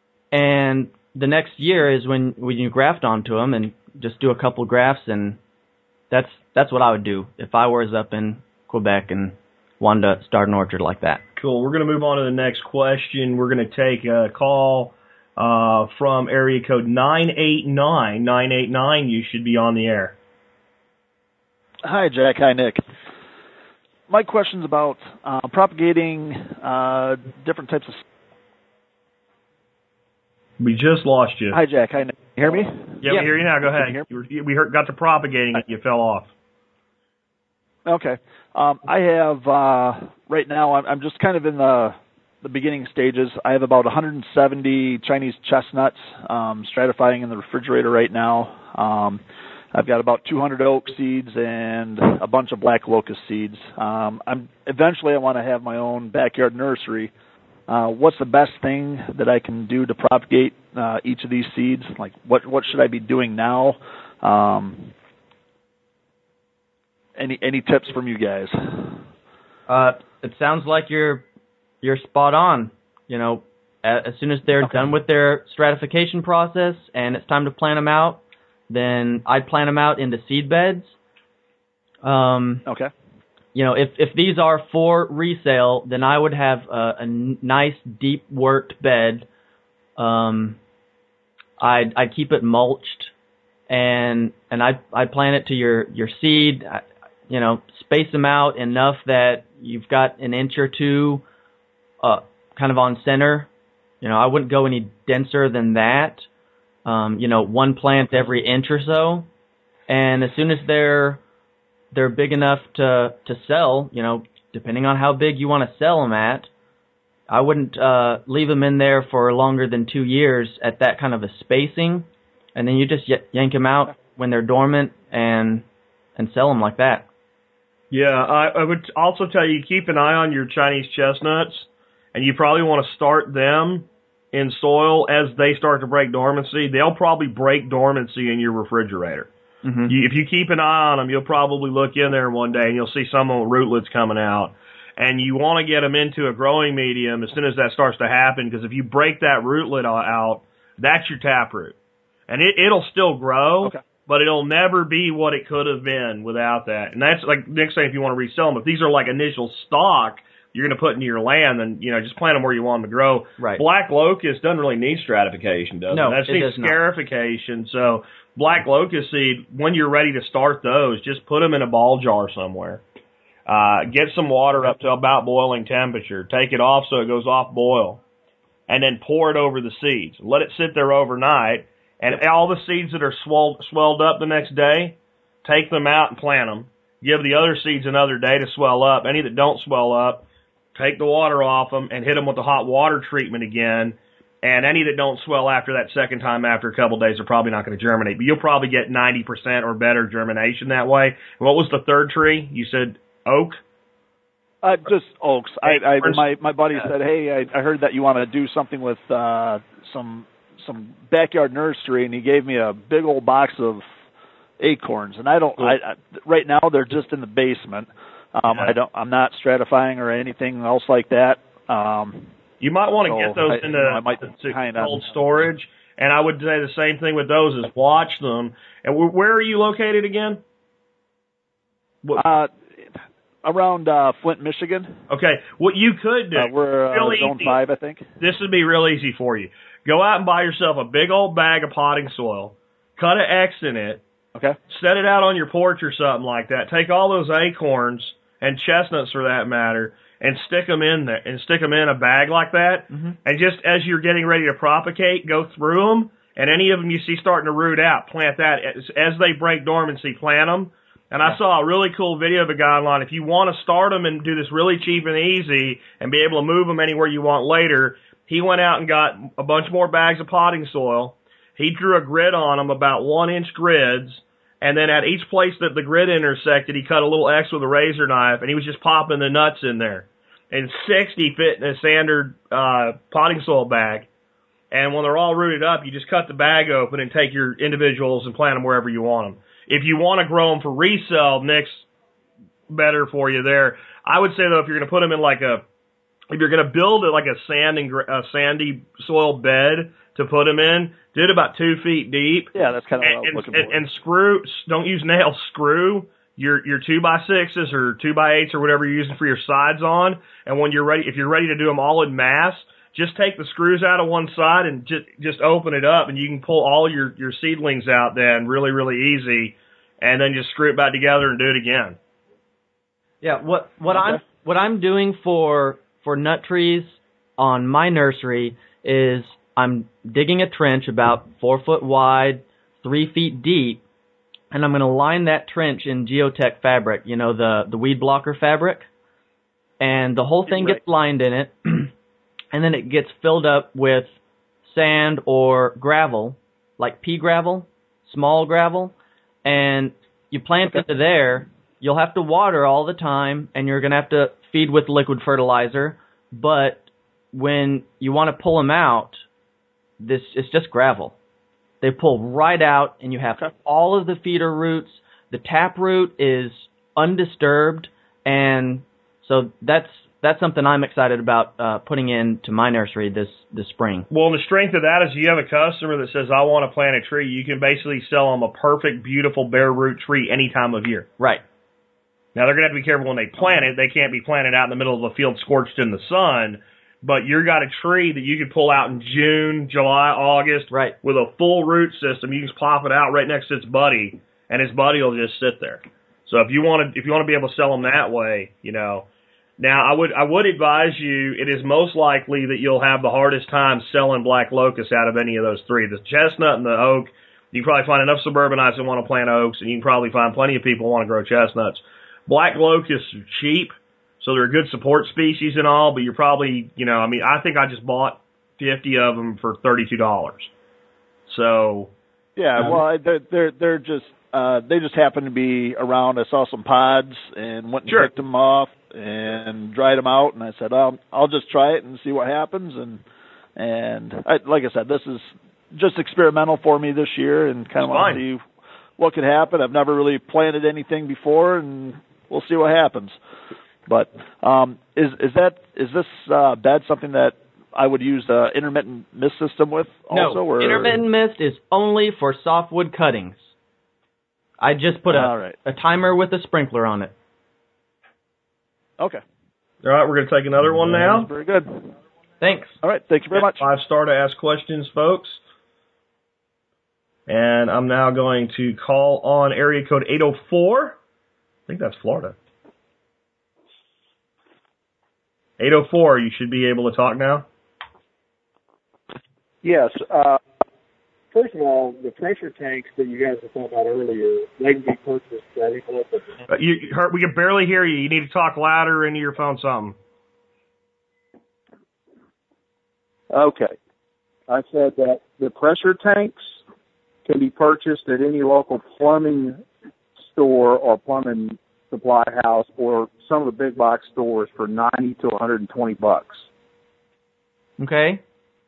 and the next year is when, when you graft onto them and just do a couple grafts, and that's that's what I would do if I was up in Quebec and wanted to start an orchard like that. Cool. We're going to move on to the next question. We're going to take a call uh, from area code nine eight nine. nine eight nine, you should be on the air. Hi, Jack. Hi, Nick. My question's about uh, propagating uh, different types of... We just lost you. Hi, Jack. Hi, Nick. You hear me? Yeah, we hear you now. Go ahead. You were, we heard, got to propagating it. You fell off. Okay. Um, I have, uh, right now, I'm, I'm just kind of in the, the beginning stages. I have about one hundred seventy Chinese chestnuts um, stratifying in the refrigerator right now. Um, I've got about two hundred oak seeds and a bunch of black locust seeds. Um, I'm eventually I want to have my own backyard nursery. Uh, what's the best thing that I can do to propagate uh, each of these seeds? Like, what what should I be doing now? Um, any any tips from you guys? Uh, it sounds like you're you're spot on. You know, as soon as they're okay. done with their stratification process and it's time to plant them out, then I'd plant them out into seed beds. Um, okay. You know, if if these are for resale, then I would have a, a nice deep worked bed. Um, I'd I'd keep it mulched, and and I'd I'd plant it to your your seed. You know, space them out enough that you've got an inch or two, uh, kind of on center. You know, I wouldn't go any denser than that. um, you know, one plant every inch or so. And as soon as they're they're big enough to to sell, you know, depending on how big you want to sell them at, I wouldn't uh, leave them in there for longer than two years at that kind of a spacing, and then you just y- yank them out when they're dormant and and sell them like that. Yeah, I, I would also tell you, keep an eye on your Chinese chestnuts, and you probably want to start them in soil as they start to break dormancy. They'll probably break dormancy in your refrigerator. Mm-hmm. You, if you keep an eye on them, you'll probably look in there one day and you'll see some of the rootlets coming out. And you want to get them into a growing medium as soon as that starts to happen, because if you break that rootlet out, that's your taproot. And it, it'll still grow, Okay. but it'll never be what it could have been without that. And that's like Nick's saying, if you want to resell them, if these are like initial stock you're going to put into your land, then, you know, just plant them where you want them to grow. Right. Black locust doesn't really need stratification, does No, it? That it needs does not. scarification. So black locust seed, when you're ready to start those, just put them in a ball jar somewhere. Uh, get some water up to about boiling temperature. Take it off so it goes off boil. And then pour it over the seeds. Let it sit there overnight. And all the seeds that are swelled, swelled up the next day, take them out and plant them. Give the other seeds another day to swell up. Any that don't swell up, take the water off them and hit them with the hot water treatment again. And any that don't swell after that second time after a couple of days are probably not going to germinate. But you'll probably get ninety percent or better germination that way. And what was the third tree? You said oak? Uh, just oaks. I, I Acorns? my my buddy Yeah. said, "Hey, I, I heard that you want to do something with uh, some some backyard nursery," and he gave me a big old box of acorns. And I don't. Cool. I, I right now they're just in the basement. Um, Yeah. I don't. I'm not stratifying or anything else like that. Um, You might want to So, get those I- into you know, I might to kinda- cold storage. And I would say the same thing with those is watch them. And wh- where are you located again? What, uh, around uh, Flint, Michigan. okay, what you could do, Uh, we're uh, really zone easy. five, I think. This would be real easy for you. Go out and buy yourself a big old bag of potting soil, cut an X in it, Okay. set it out on your porch or something like that. Take all those acorns and chestnuts for that matter, and stick them in there, and stick them in a bag like that. Mm-hmm. And just as you're getting ready to propagate, go through them, and any of them you see starting to root out, plant that. As, as they break dormancy, plant them. And I saw a really cool video of a guy online. If you want to start them and do this really cheap and easy and be able to move them anywhere you want later, he went out and got a bunch more bags of potting soil. He drew a grid on them, about one-inch grids, and then at each place that the grid intersected, he cut a little X with a razor knife, and he was just popping the nuts in there. And sixty fit in a standard uh, potting soil bag. And when they're all rooted up, you just cut the bag open and take your individuals and plant them wherever you want them. If you want to grow them for resale, Nick's better for you there. I would say, though, if you're going to put them in like a, if you're going to build it like a sand and gr- a sandy soil bed to put them in, do it about two feet deep. Yeah, that's kind of what I And, was and, looking and, for. and screw, don't use nails, screw your, your two by sixes or two by eights or whatever you're using for your sides on. And when you're ready, if you're ready to do them all in mass, just take the screws out of one side and just, just open it up, and you can pull all your, your seedlings out then really, really easy, and then just screw it back together and do it again. Yeah, what what Okay. I'm what I'm doing for for nut trees on my nursery is I'm digging a trench about four foot wide, three feet deep, and I'm going to line that trench in Geotech fabric, you know, the the weed blocker fabric, and the whole thing Right. gets lined in it, and then it gets filled up with sand or gravel, like pea gravel, small gravel, and you plant into there. You'll have to water all the time, and you're going to have to feed with liquid fertilizer. But when you want to pull them out, this it's just gravel. They pull right out, and you have Okay. all of the feeder roots. The tap root is undisturbed, and so that's that's something I'm excited about uh, putting into my nursery this this spring. Well, the strength of that is you have a customer that says, I want to plant a tree. You can basically sell them a perfect, beautiful bare root tree any time of year. Right. Now, they're going to have to be careful when they plant it. They can't be planted out in the middle of the field scorched in the sun. But you've got a tree that you could pull out in June, July, August Right. with a full root system. You can just pop it out right next to its buddy, and its buddy will just sit there. So if you want to, if you want to be able to sell them that way, you know, Now, I would I would advise you, it is most likely that you'll have the hardest time selling black locust out of any of those three. The chestnut and the oak, you can probably find enough suburbanites that want to plant oaks, and you can probably find plenty of people who want to grow chestnuts. Black locusts are cheap, so they're a good support species and all, but you're probably, you know, I mean, I think I just bought fifty of them for thirty-two dollars. So. Yeah, um, well, they're, they're, they're just, uh, they just happen to be around. I saw some pods and went and Sure. picked them off and dried them out, and I said, I'll, I'll just try it and see what happens. And, and I, like I said, this is just experimental for me this year and kind of want to see what could happen. I've never really planted anything before, and we'll see what happens. But um, is is that is this uh, bed something that I would use the intermittent mist system with also? No, or? intermittent mist is only for softwood cuttings. I just put a, All right. a timer with a sprinkler on it. Okay. All right, we're going to take another one now. That's very good. Thanks. All right, thank you very much. Five star to ask questions, folks. And I'm now going to call on area code eight oh four. I think that's Florida. eight oh four, you should be able to talk now. Yes. Uh, first of all, the pressure tanks that you guys were talking about earlier, they can be purchased at any local. Uh, you, you- we can barely hear you. You need to talk louder into your phone something. Okay. I said that the pressure tanks can be purchased at any local plumbing store or plumbing supply house or some of the big box stores for ninety to one hundred twenty bucks. Okay.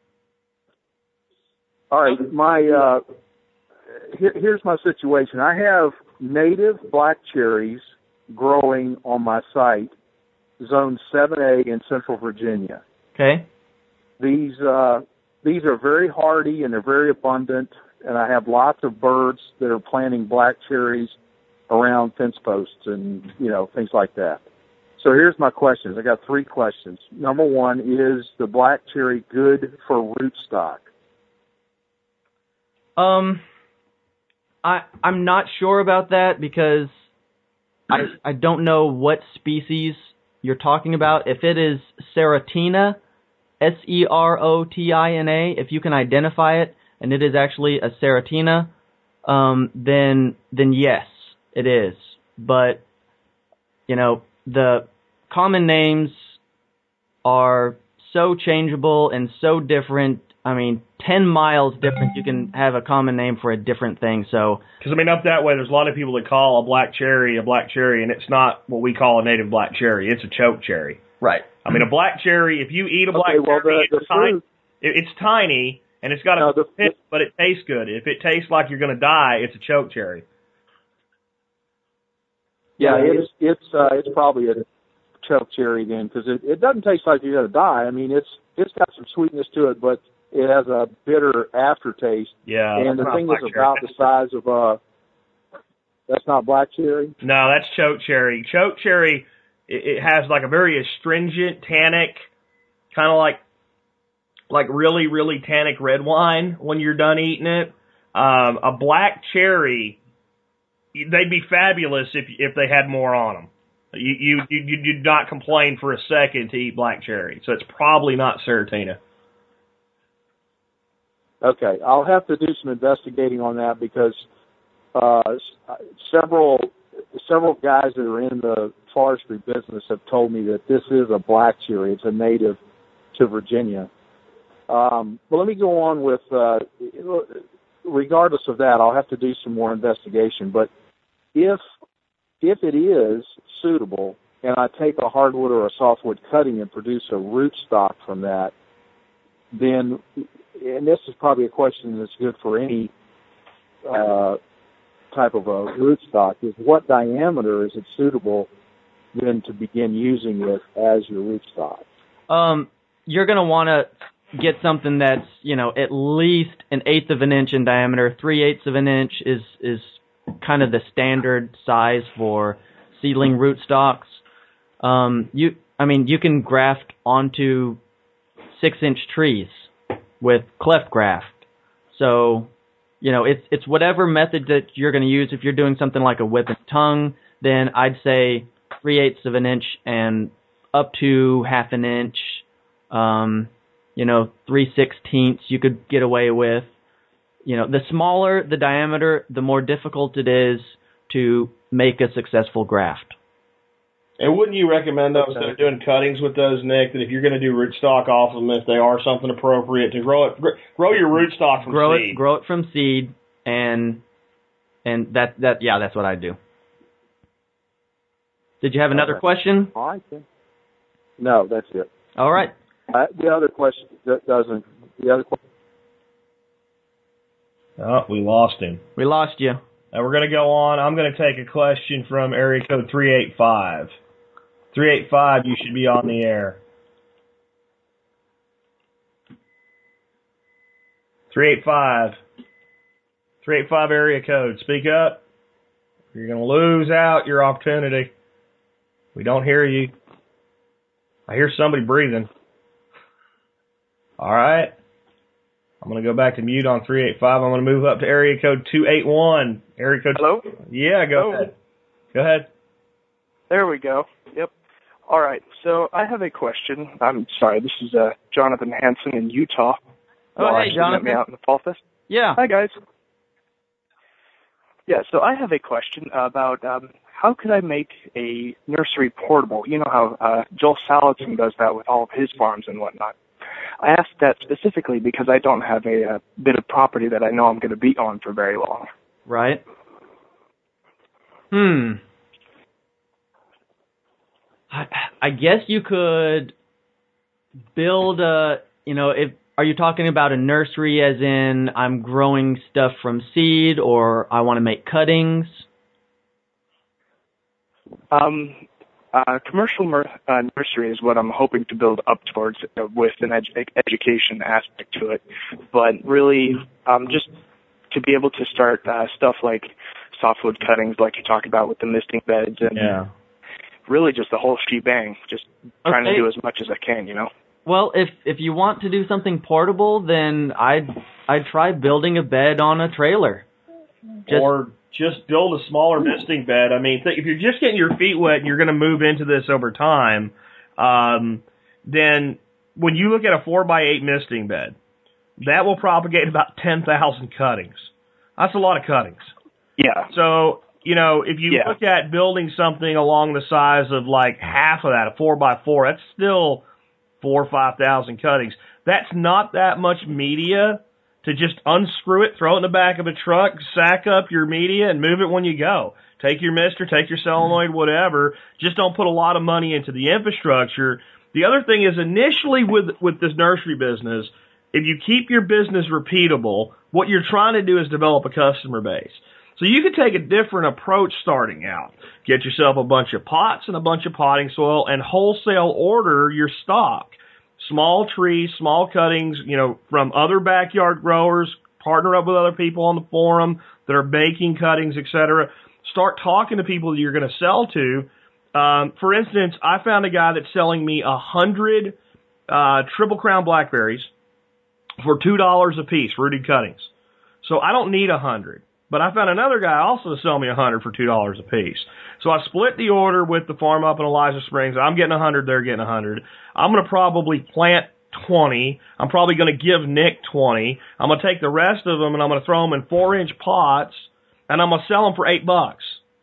All right, my uh, here, here's my situation. I have native black cherries growing on my site, Zone seven A in Central Virginia. Okay. These uh, these are very hardy and they're very abundant, and I have lots of birds that are planting black cherries around fence posts and you know things like that. So here's my questions. I got three questions. Number one, is the black cherry good for rootstock? Um, I I'm not sure about that because I I don't know what species you're talking about. If it is Serotina, S E R O T I N A, if you can identify it, and it is actually a Serotina, um, then then yes, it is. But you know, the common names are so changeable and so different. I mean, ten miles different, you can have a common name for a different thing. So, Because, I mean, up that way, there's a lot of people that call a black cherry a black cherry, and it's not what we call a native black cherry. It's a choke cherry. right. I mean, a black cherry, if you eat a black Okay, well, cherry, the- it's, the tiny, fruit- it- it's tiny, and it's got a No, the- pit, but it tastes good. If it tastes like you're going to die, it's a choke cherry. Yeah, it's it's uh, it's probably a choke cherry then, because it, it doesn't taste like you're gonna die. I mean, it's it's got some sweetness to it, but it has a bitter aftertaste. Yeah. and that's the not thing black is cherry. about the size of uh, that's not black cherry. No, that's choke cherry. Choke cherry, it, it has like a very astringent, tannic, kind of like like really, really tannic red wine when you're done eating it. Um, a black cherry, they'd be fabulous if if they had more on them. You you you you did not complain for a second to eat black cherry, so it's probably not Serotina. Okay, I'll have to do some investigating on that because uh, s- several several guys that are in the forestry business have told me that this is a black cherry. It's a native to Virginia. Um, but let me go on with, uh, regardless of that, I'll have to do some more investigation. But if if it is suitable and I take a hardwood or a softwood cutting and produce a rootstock from that, then, and this is probably a question that's good for any uh, type of a rootstock, is what diameter is it suitable then to begin using it as your rootstock? Um, you're gonna want to get something that's, you know, at least an eighth of an inch in diameter. Three eighths of an inch is is kind of the standard size for seedling rootstocks. Um, you, I mean, you can graft onto six inch trees with cleft graft. So, you know, it's it's whatever method that you're going to use. If you're doing something like a whip and tongue, then I'd say three eighths of an inch and up to half an inch, um, you know, three sixteenths you could get away with. You know, the smaller the diameter, the more difficult it is to make a successful graft. And wouldn't you recommend, though, instead of doing cuttings with those, Nick, that if you're going to do rootstock off them, if they are something appropriate, to grow it, grow your rootstock from grow seed? It, grow it from seed, and and that that yeah, that's what I do. Did you have another okay. question? All right, then. No, that's it. All right. Uh, the other question that doesn't. The other question. Oh, we lost him. We lost you. Now we're going to go on. I'm going to take a question from area code three eight five. three eight five, you should be on the air. three eight five. three eight five area code. Speak up. You're going to lose out your opportunity. We don't hear you. I hear somebody breathing. All right. I'm going to go back to mute on three eight five. I'm going to move up to area code two eight one. Area code. Hello? Yeah, go Hello? ahead. Go ahead. There we go. Yep. All right. So I have a question. I'm sorry. This is uh, Jonathan Hansen in Utah. Oh, Y'all hey, actually Jonathan. met me out in the Fall Fest. Yeah. Hi, guys. Yeah, so I have a question about um, how could I make a nursery portable? You know how uh, Joel Salatin does that with all of his farms and whatnot. I asked that specifically because I don't have a, a bit of property that I know I'm going to be on for very long. Right. Hmm. I, I guess you could build a, you know, if, are you talking about a nursery as in I'm growing stuff from seed, or I want to make cuttings? Um, uh, commercial mer- uh, nursery is what I'm hoping to build up towards uh, with an edu- education aspect to it. But really, um, just to be able to start uh, stuff like softwood cuttings, like you talked about with the misting beds, and Yeah. really just the whole shebang. Just trying Okay. to do as much as I can, you know. Well, if if you want to do something portable, then I'd I'd try building a bed on a trailer. Just, or just build a smaller misting bed. I mean, th- if you're just getting your feet wet and you're going to move into this over time, um, then when you look at a four by eight misting bed, that will propagate about ten thousand cuttings. That's a lot of cuttings. Yeah. So, you know, if you Yeah. look at building something along the size of like half of that, a four by four, that's still four or five thousand cuttings. That's not that much media to just unscrew it, throw it in the back of a truck, sack up your media, and move it when you go. Take your mister, take your solenoid, whatever. Just don't put a lot of money into the infrastructure. The other thing is, initially with with this nursery business, if you keep your business repeatable, what you're trying to do is develop a customer base. So you could take a different approach starting out. Get yourself a bunch of pots and a bunch of potting soil and wholesale order your stock. Small trees, small cuttings, you know, from other backyard growers, partner up with other people on the forum that are baking cuttings, et cetera. Start talking to people that you're going to sell to. Um, for instance, I found a guy that's selling me a hundred uh, Triple Crown blackberries for two dollars a piece, rooted cuttings. So I don't need a hundred. But I found another guy also to sell me a hundred for two dollars a piece. So I split the order with the farm up in Eliza Springs. I'm getting a hundred, they're getting a hundred. I'm going to probably plant twenty. I'm probably going to give Nick twenty. I'm going to take the rest of them and I'm going to throw them in four inch pots and I'm going to sell them for eight bucks.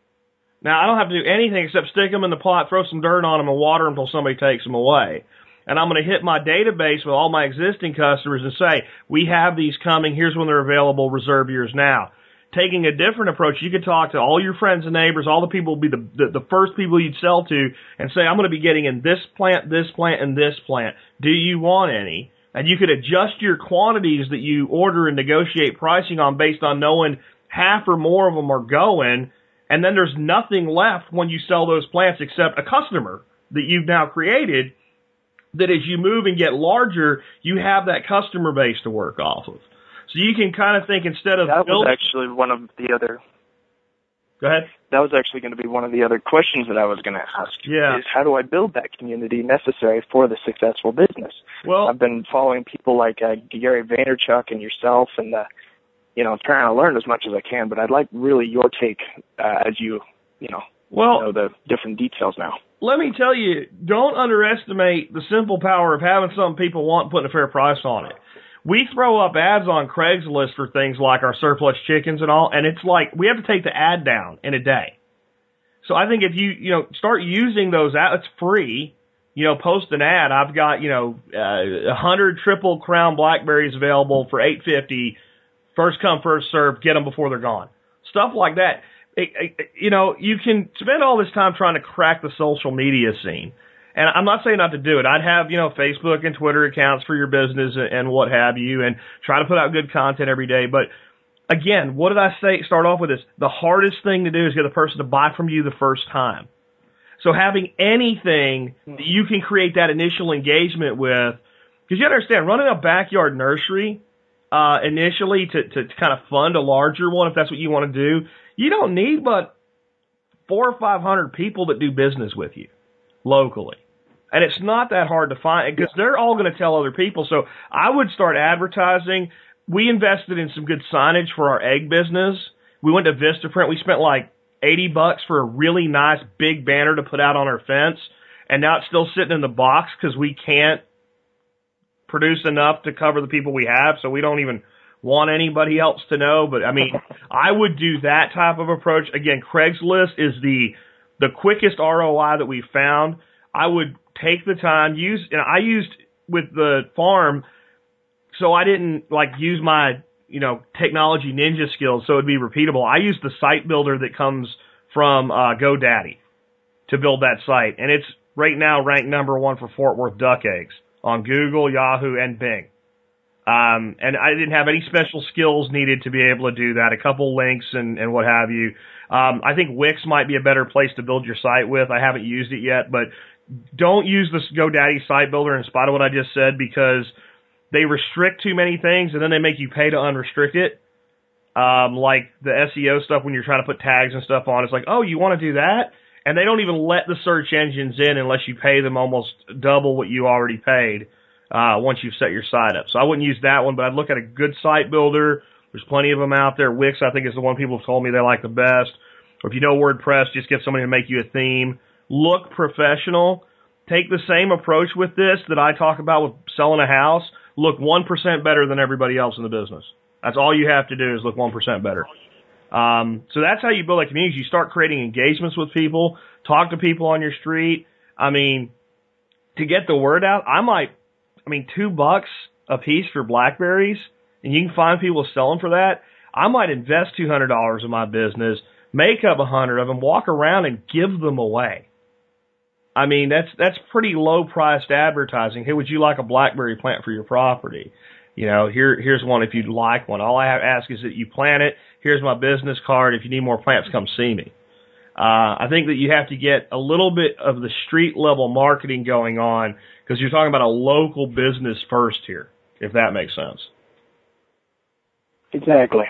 Now I don't have to do anything except stick them in the pot, throw some dirt on them and water them until somebody takes them away. And I'm going to hit my database with all my existing customers and say, we have these coming. Here's when they're available. Reserve yours now. Taking a different approach, you could talk to all your friends and neighbors, all the people will be the, the, the first people you'd sell to, and say, I'm going to be getting in this plant, this plant, and this plant. Do you want any? And you could adjust your quantities that you order and negotiate pricing on based on knowing half or more of them are going, and then there's nothing left when you sell those plants except a customer that you've now created, that as you move and get larger, you have that customer base to work off of. So you can kind of think instead of That building... was actually one of the other... Go ahead. That was actually going to be one of the other questions that I was going to ask. Yeah. Is how do I build that community necessary for the successful business? Well, I've been following people like uh, Gary Vaynerchuk and yourself, and uh, you know, trying to learn as much as I can. But I'd like really your take uh, as you, you know, well, know the different details now. let me tell you, don't underestimate the simple power of having some people want and putting a fair price on it. We throw up ads on Craigslist for things like our surplus chickens and all, and it's like we have to take the ad down in a day. So I think if you, you know, start using those ads, it's free. You know, post an ad. I've got, you know, uh, one hundred Triple Crown blackberries available for eight fifty. First come, first served. Get them before they're gone. Stuff like that. It, it, you know, you can spend all this time trying to crack the social media scene. And I'm not saying not to do it. I'd have, you know, Facebook and Twitter accounts for your business and, and what have you, and try to put out good content every day. But again, what did I say? Start off with this. The hardest thing to do is get the person to buy from you the first time. So having anything that you can create that initial engagement with, because you understand, running a backyard nursery uh, initially to, to, to kind of fund a larger one, if that's what you want to do, you don't need but four or five hundred people that do business with you locally. And it's not that hard to find because they're all going to tell other people. So I would start advertising. We invested in some good signage for our egg business. We went to Vistaprint. We spent like eighty bucks for a really nice big banner to put out on our fence. And now it's still sitting in the box because we can't produce enough to cover the people we have. So we don't even want anybody else to know. But I mean, I would do that type of approach. Again, Craigslist is the, the quickest R O I that we've found. I would take the time, use, and I used with the farm, so I didn't like use my, you know, technology ninja skills so it'd be repeatable. I used the site builder that comes from uh, GoDaddy to build that site, and it's right now ranked number one for Fort Worth duck eggs on Google, Yahoo, and Bing. Um, and I didn't have any special skills needed to be able to do that. A couple links and, and what have you. Um, I think Wix might be a better place to build your site with. I haven't used it yet, but don't use this GoDaddy site builder in spite of what I just said because they restrict too many things and then they make you pay to unrestrict it. Um, like the S E O stuff when you're trying to put tags and stuff on, it's like, oh, you want to do that? And they don't even let the search engines in unless you pay them almost double what you already paid uh, once you've set your site up. So I wouldn't use that one, but I'd look at a good site builder. There's plenty of them out there. Wix, I think, is the one people have told me they like the best. Or if you know WordPress, just get somebody to make you a theme. Look professional. Take the same approach with this that I talk about with selling a house. Look one percent better than everybody else in the business. That's all you have to do is look one percent better. Um, so that's how you build a community. You start creating engagements with people, talk to people on your street. I mean, to get the word out, I might, I mean, two bucks a piece for blackberries, and you can find people selling for that. I might invest two hundred dollars in my business, make up a hundred of them, walk around and give them away. I mean, that's that's pretty low-priced advertising. Hey, would you like a blackberry plant for your property? You know, here here's one if you'd like one. All I have to ask is that you plant it. Here's my business card. If you need more plants, come see me. Uh, I think that you have to get a little bit of the street-level marketing going on because you're talking about a local business first here, if that makes sense. Exactly.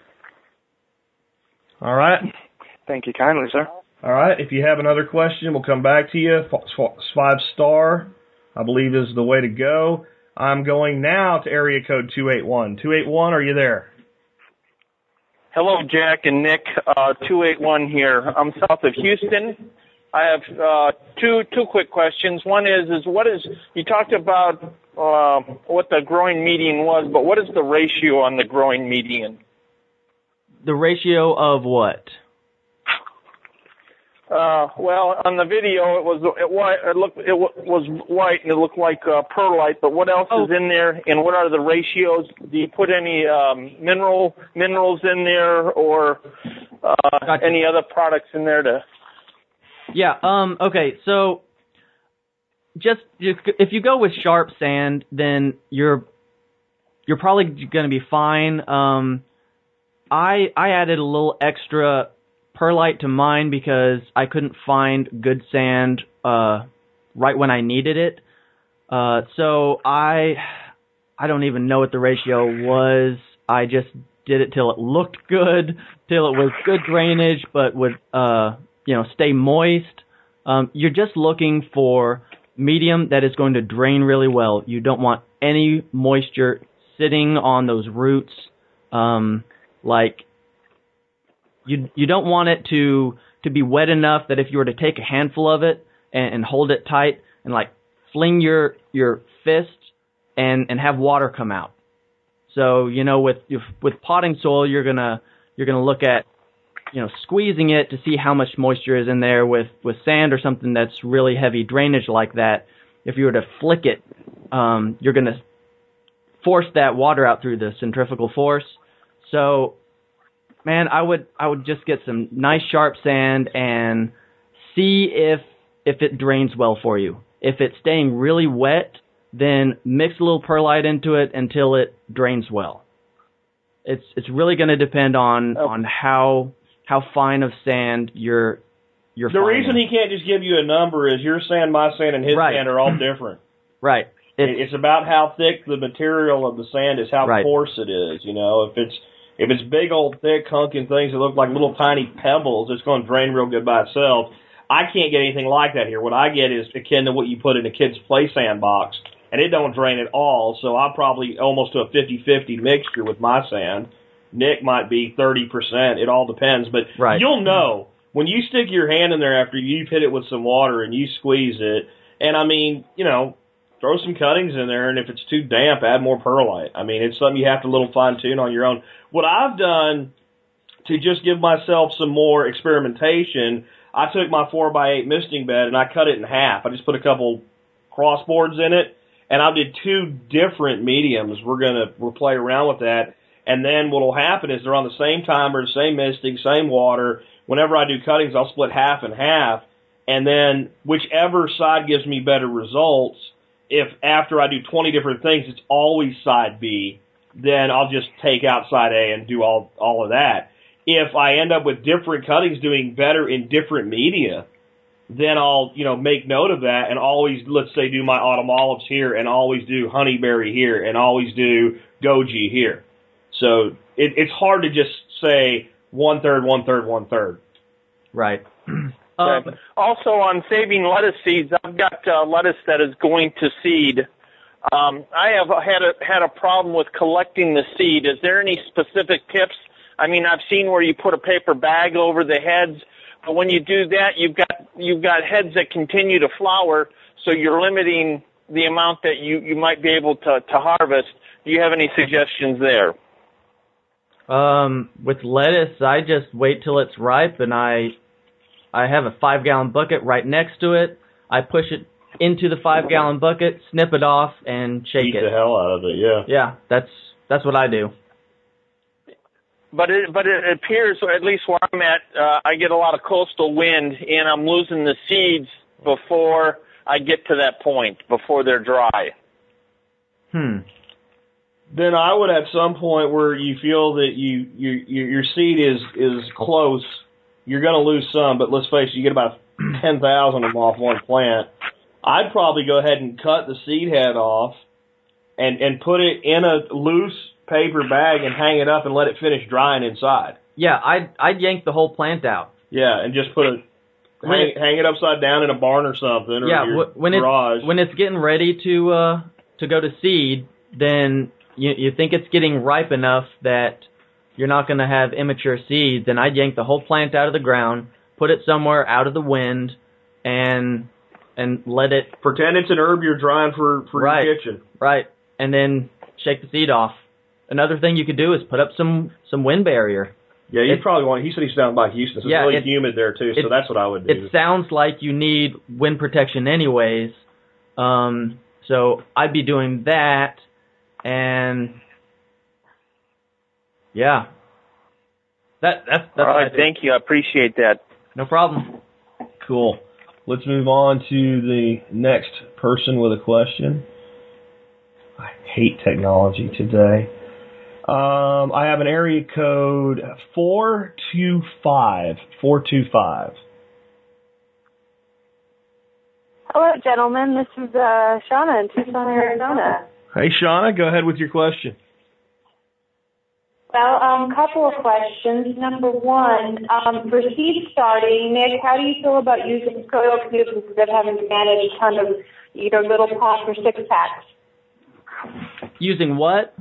All right. Thank you kindly, sir. All right. If you have another question, we'll come back to you. Five star, I believe, is the way to go. I'm going now to area code two eight one. two eight one, are you there? Hello, Jack and Nick. Uh, two eight one here. I'm south of Houston. I have uh, two two quick questions. One is is what is you talked about uh, what the growing median was, but what is the ratio on the growing median? The ratio of what? Uh, well, on the video it was it, it looked it was white and it looked like uh, perlite. But what else oh. is in there, and what are the ratios? Do you put any um, mineral minerals in there, or uh, gotcha. any other products in there to? Yeah. Um. Okay. So, just if you go with sharp sand, then you're you're probably going to be fine. Um, I I added a little extra perlite to mine because I couldn't find good sand uh, right when I needed it. Uh, so I I don't even know what the ratio was. I just did it till it looked good, till it was good drainage, but would uh, you know stay moist. Um, you're just looking for medium that is going to drain really well. You don't want any moisture sitting on those roots. Um, like You you don't want it to, to be wet enough that if you were to take a handful of it, and, and hold it tight and like fling your your fist and and have water come out. So you know with with potting soil you're gonna you're gonna look at you know squeezing it to see how much moisture is in there. With with sand or something that's really heavy drainage like that, if you were to flick it, um, you're gonna force that water out through the centrifugal force. So, man, I would I would just get some nice sharp sand and see if if it drains well for you. If it's staying really wet, then mix a little perlite into it until it drains well. It's it's really going to depend on oh. on how how fine of sand you're you're. The finding. reason he can't just give you a number is your sand, my sand, and his right. sand are all different. Right. It's, it's about how thick the material of the sand is, how right. coarse it is. You know, if it's if it's big old thick hunking things that look like little tiny pebbles, it's going to drain real good by itself. I can't get anything like that here. What I get is akin to what you put in a kid's play sandbox, and it don't drain at all. So I'm probably almost to a fifty-fifty mixture with my sand. Nick might be thirty percent. It all depends, but right. you'll know when you stick your hand in there after you've hit it with some water and you squeeze it. And I mean, you know, throw some cuttings in there, and if it's too damp, add more perlite. I mean, it's something you have to little fine tune on your own. What I've done to just give myself some more experimentation, I took my four by eight misting bed and I cut it in half. I just put a couple crossboards in it, and I did two different mediums. We're gonna we'll play around with that, and then what will happen is they're on the same timer, same misting, same water. Whenever I do cuttings, I'll split half and half, and then whichever side gives me better results. If after I do twenty different things, it's always side B, then I'll just take out side A and do all all of that. If I end up with different cuttings doing better in different media, then I'll, you know, make note of that and always, let's say, do my autumn olives here and always do honeyberry here and always do goji here. So it, it's hard to just say one third, one third, one third. Right. Um, also, on saving lettuce seeds, I've got uh, lettuce that is going to seed. Um, I have had a, had a problem with collecting the seed. Is there any specific tips? I mean, I've seen where you put a paper bag over the heads, but when you do that, you've got you've got heads that continue to flower, so you're limiting the amount that you, you might be able to, to harvest. Do you have any suggestions there? Um, with lettuce, I just wait till it's ripe, and I I have a five-gallon bucket right next to it. I push it into the five-gallon bucket, snip it off, and shake Eat it. the hell out of it, yeah. Yeah, that's that's what I do. But it, but it appears, or at least where I'm at, uh, I get a lot of coastal wind, and I'm losing the seeds before I get to that point, before they're dry. Hmm. Then I would at some point where you feel that you, you, you your seed is is close, you're going to lose some, but let's face it, you get about ten thousand of them off one plant. I'd probably go ahead and cut the seed head off and, and put it in a loose paper bag and hang it up and let it finish drying inside. Yeah, I'd, I'd yank the whole plant out. Yeah, and just put it, hang, hang it upside down in a barn or something, or yeah, your when garage. It's, when it's getting ready to uh, to go to seed, then you, you think it's getting ripe enough that you're not going to have immature seeds, then I'd yank the whole plant out of the ground, put it somewhere out of the wind, and and let it... Pretend it's an herb you're drying for, for right, your kitchen. Right, and then shake the seed off. Another thing you could do is put up some, some wind barrier. Yeah, you it, probably want... He said he's down by Houston, so it's yeah, really it, humid there, too, so it, that's what I would do. It sounds like you need wind protection anyways, um, so I'd be doing that, and... Yeah. That, that's, that's All right, thank you. I appreciate that. No problem. Cool. Let's move on to the next person with a question. I hate technology today. Um, I have an area code four two five. four two five. Hello, gentlemen. This is uh, Shauna in Tucson, Arizona. Hey, Shauna, go ahead with your question. Well, um, a couple of questions. Number one, um, for seed starting, Nick, how do you feel about using soil cubes instead of having to manage a ton of either little packs or six packs? Using what?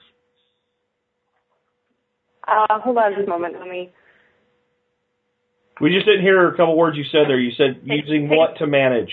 Uh, hold on just a moment. Let me. We just didn't hear a couple words you said there. You said using what to manage?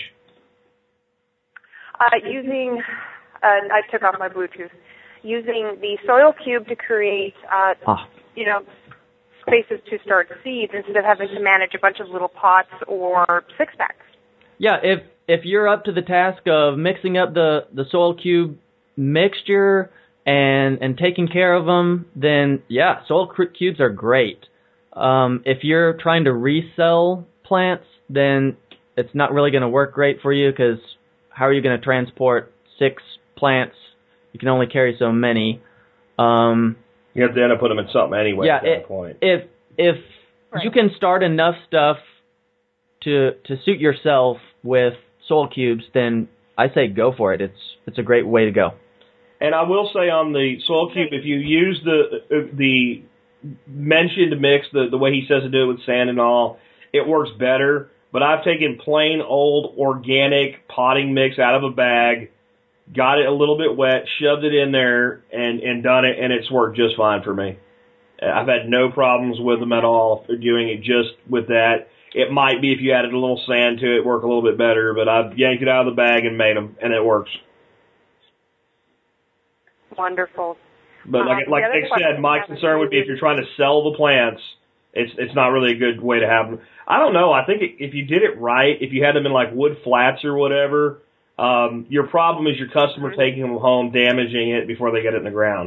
Uh, using, uh, I took off my Bluetooth. Using the soil cube to create, uh, ah. you know, spaces to start seeds instead of having to manage a bunch of little pots or six packs. Yeah, if if you're up to the task of mixing up the, the soil cube mixture and and taking care of them, then yeah, soil cubes are great. Um, if you're trying to resell plants, then it's not really going to work great for you because how are you going to transport six plants? You can only carry so many. Um, you have to end up putting them in something anyway yeah, at that it, point. If if right. you can start enough stuff to to suit yourself with soil cubes, then I say go for it. It's it's a great way to go. And I will say on the soil cube, if you use the the mentioned mix, the, the way he says to do it with sand and all, it works better. But I've taken plain old organic potting mix out of a bag, got it a little bit wet, shoved it in there, and, and done it, and it's worked just fine for me. I've had no problems with them at all for doing it just with that. It might be if you added a little sand to it, work a little bit better, but I've yanked it out of the bag and made them, and it works. Wonderful. But like, uh, like Nick said, my concern would be if you're trying to sell the plants, it's it's not really a good way to have them. I don't know. I think if you did it right, if you had them in like wood flats or whatever, um, your problem is your customer mm-hmm. taking them home, damaging it before they get it in the ground.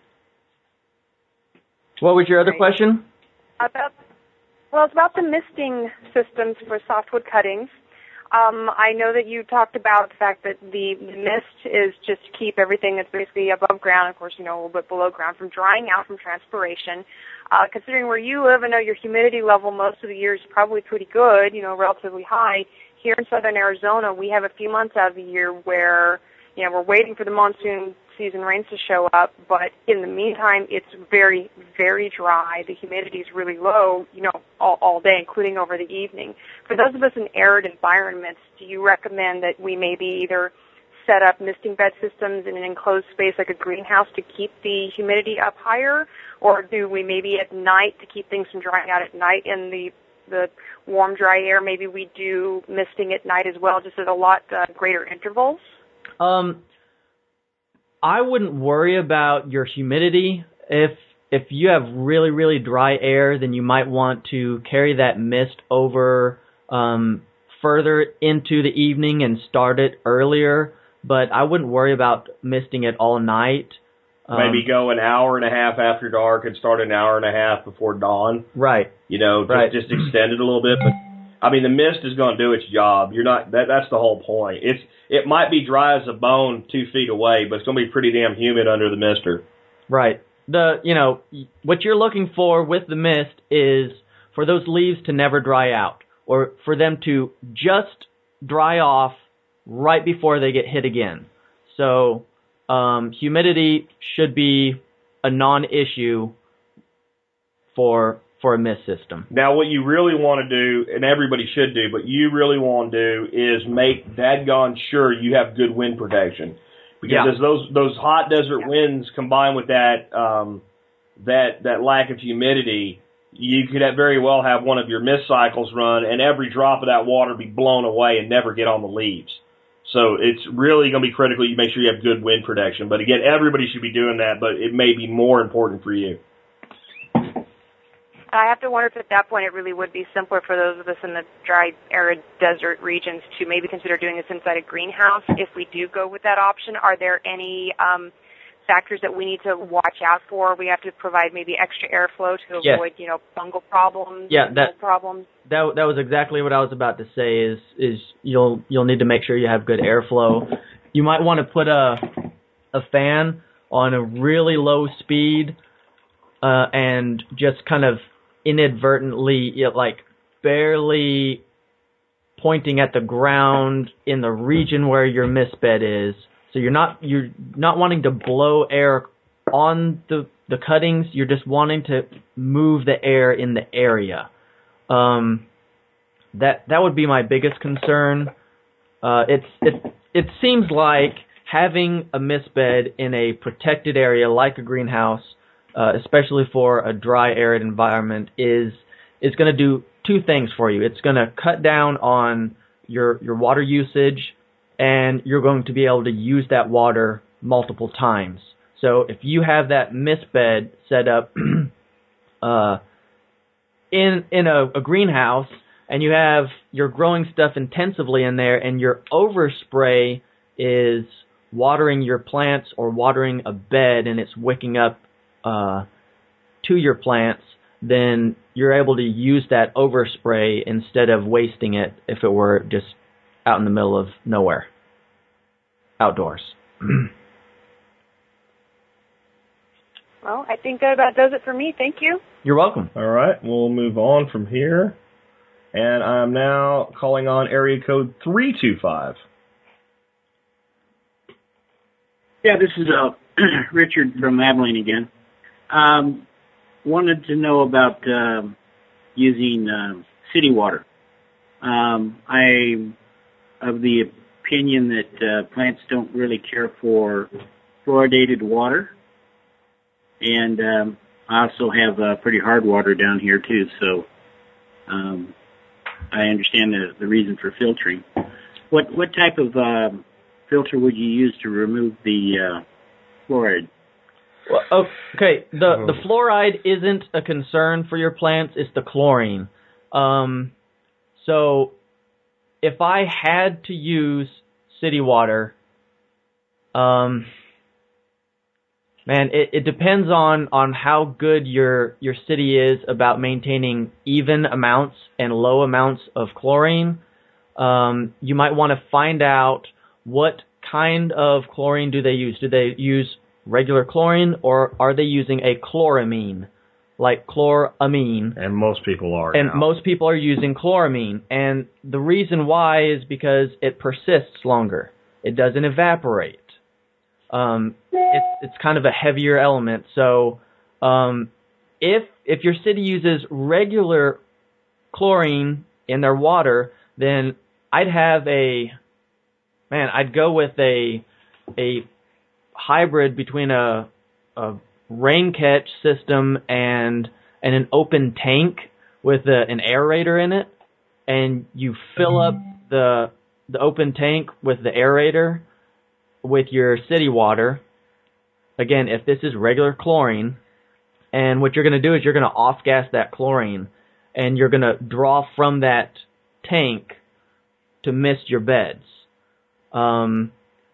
What was your other question? About well, it's about the misting systems for softwood cuttings. Um, I know that you talked about the fact that the, the mist is just to keep everything that's basically above ground, of course, you know, a little bit below ground, from drying out from transpiration. Uh, considering where you live, I know your humidity level most of the year is probably pretty good, you know, relatively high. Here in southern Arizona, we have a few months out of the year where, you know, we're waiting for the monsoon season rains to show up, but in the meantime, it's very, very dry. The humidity is really low, you know, all, all day, including over the evening. For those of us in arid environments, do you recommend that we maybe either set up misting bed systems in an enclosed space like a greenhouse to keep the humidity up higher, or do we maybe at night, to keep things from drying out at night in the the warm, dry air, maybe we do misting at night as well, just at a lot uh, greater intervals? Um. I wouldn't worry about your humidity. If if you have really, really dry air, then you might want to carry that mist over um, further into the evening and start it earlier. But I wouldn't worry about misting it all night. Um, Maybe go an hour and a half after dark and start an hour and a half before dawn. Right. You know, right. just, just extend it a little bit. But I mean, the mist is going to do its job. You're not that. That's the whole point. It's it might be dry as a bone two feet away, but it's going to be pretty damn humid under the mister. Right. The you know what you're looking for with the mist is for those leaves to never dry out, or for them to just dry off right before they get hit again. So um, humidity should be a non-issue for. for a mist system. Now, what you really want to do, and everybody should do, but you really want to do is make dadgone sure you have good wind protection. Because yeah. as those those hot desert winds combine with that um, that that lack of humidity, you could have very well have one of your mist cycles run, and every drop of that water be blown away and never get on the leaves. So it's really going to be critical you make sure you have good wind protection. But again, everybody should be doing that, but it may be more important for you. I have to wonder if at that point it really would be simpler for those of us in the dry, arid desert regions to maybe consider doing this inside a greenhouse. If we do go with that option, are there any um, factors that we need to watch out for? We have to provide maybe extra airflow to yeah. avoid, you know, fungal problems, yeah, that, problems. That that was exactly what I was about to say. Is is you'll you'll need to make sure you have good airflow. You might want to put a a fan on a really low speed uh, and just kind of inadvertently, you know, like barely pointing at the ground in the region where your mist bed is. So you're not you're not wanting to blow air on the the cuttings. You're just wanting to move the air in the area. Um, that that would be my biggest concern. Uh, it's it it seems like having a mist bed in a protected area like a greenhouse, Uh, especially for a dry, arid environment, is is going to do two things for you. It's going to cut down on your your water usage, and you're going to be able to use that water multiple times. So if you have that mist bed set up uh, in in a, a greenhouse, and you have you're growing stuff intensively in there, and your overspray is watering your plants or watering a bed, and it's wicking up uh, to your plants, then you're able to use that overspray instead of wasting it if it were just out in the middle of nowhere, outdoors. Well, I think that about does it for me. Thank you. You're welcome. All right, we'll move on from here. And I'm now calling on area code three two five. Yeah, this is uh, Richard from Abilene again. Um, wanted to know about uh, using uh, city water. Um, I'm of the opinion that uh, plants don't really care for fluoridated water. And um, I also have uh, pretty hard water down here, too, so um, I understand the, the reason for filtering. What what type of uh, filter would you use to remove the uh, fluoride? Well, okay, the, the fluoride isn't a concern for your plants, it's the chlorine. Um, so if I had to use city water, um, man, it, it depends on, on how good your your city is about maintaining even amounts and low amounts of chlorine. Um, you might want to find out what kind of chlorine do they use. Do they use regular chlorine, or are they using a chloramine, like chloramine? And most people are. And now. most people are using chloramine. And the reason why is because it persists longer. It doesn't evaporate. Um, it's it's kind of a heavier element. So um, if if your city uses regular chlorine in their water, then I'd have a man. I'd go with a a hybrid between a a rain catch system and and an open tank with a, an aerator in it, and you fill up the the open tank with the aerator with your city water. Again, if this is regular chlorine, and what you're going to do is you're going to off-gas that chlorine, and you're going to draw from that tank to mist your beds. Um,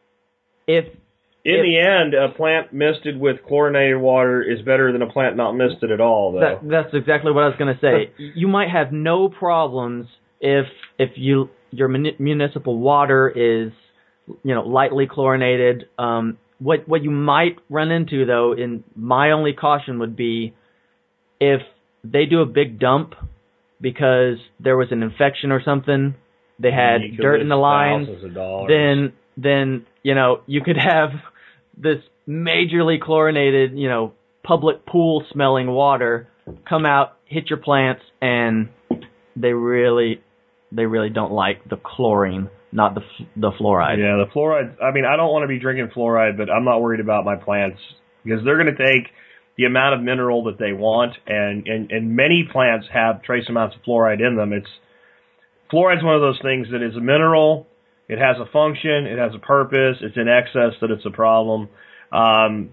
if In if, the end, a plant misted with chlorinated water is better than a plant not misted at all, though. That, that's exactly what I was going to say. You might have no problems if if you your mun- municipal water is, you know, lightly chlorinated. Um, what what you might run into, though, in my only caution would be if they do a big dump because there was an infection or something, they had dirt in the lines, then then you know you could have this majorly chlorinated, you know, public pool smelling water come out, hit your plants, and they really they really don't like the chlorine, not the the fluoride. Yeah, the fluoride. I mean, I don't want to be drinking fluoride, but I'm not worried about my plants because they're going to take the amount of mineral that they want, and, and, and many plants have trace amounts of fluoride in them. It's fluoride's one of those things that is a mineral. It has a function. It has a purpose. It's in excess that it's a problem. Um,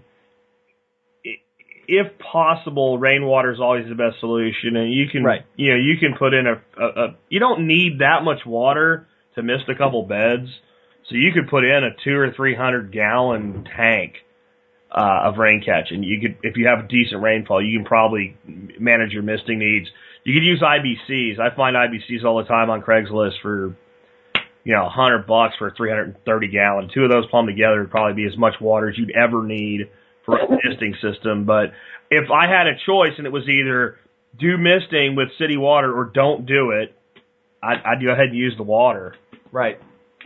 if possible, rainwater is always the best solution, and you can, right. you know, you can put in a, a, a. You don't need that much water to mist a couple beds, so you could put in a two or three hundred gallon tank uh, of rain catch, and you could, if you have decent rainfall, you can probably manage your misting needs. You could use I B Cs. I find I B Cs all the time on Craigslist for, you know, a hundred bucks for a three hundred thirty gallon. Two of those plumbed together would probably be as much water as you'd ever need for a misting system. But if I had a choice and it was either do misting with city water or don't do it, I'd, I'd go ahead and use the water. Right.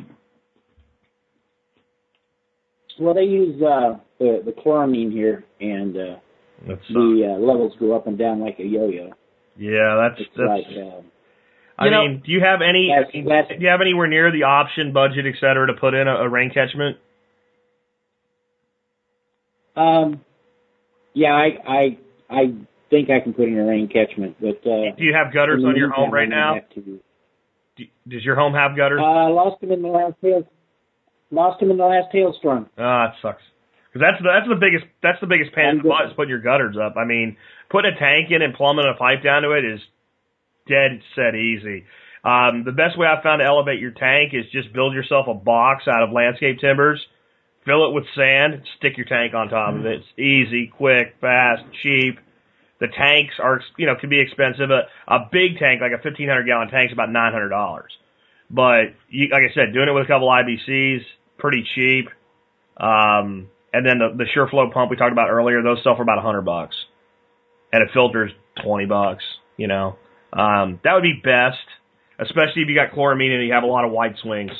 Well, they use uh, the, the chloramine here, and uh, That's, the uh, levels go up and down like a yo-yo. Yeah, that's it's that's. like, uh, I you mean, know, do you have any? That's, that's, do you have anywhere near the option, budget, et cetera, to put in a, a rain catchment? Um, yeah, I, I, I think I can put in a rain catchment. But uh, do you have gutters on your home right now? To, do, does your home have gutters? I uh, lost them in the last hail. Lost them in the last hailstorm. Ah, it sucks. Because that's the, that's the biggest that's the biggest pain in the butt is putting your gutters up. I mean, putting a tank in and plumbing a pipe down to it is dead set easy. Um, the best way I've found to elevate your tank is just build yourself a box out of landscape timbers, fill it with sand, stick your tank on top of it. It's easy, quick, fast, cheap. The tanks are, you know, can be expensive. A, a big tank, like a fifteen hundred gallon tank, is about nine hundred dollars. But you, like I said, doing it with a couple I B Cs, pretty cheap. Um, and then the, the SureFlow pump we talked about earlier, those sell for about a hundred bucks, and a filter's twenty bucks. You know, um, that would be best. Especially if you got chloramine and you have a lot of white swings.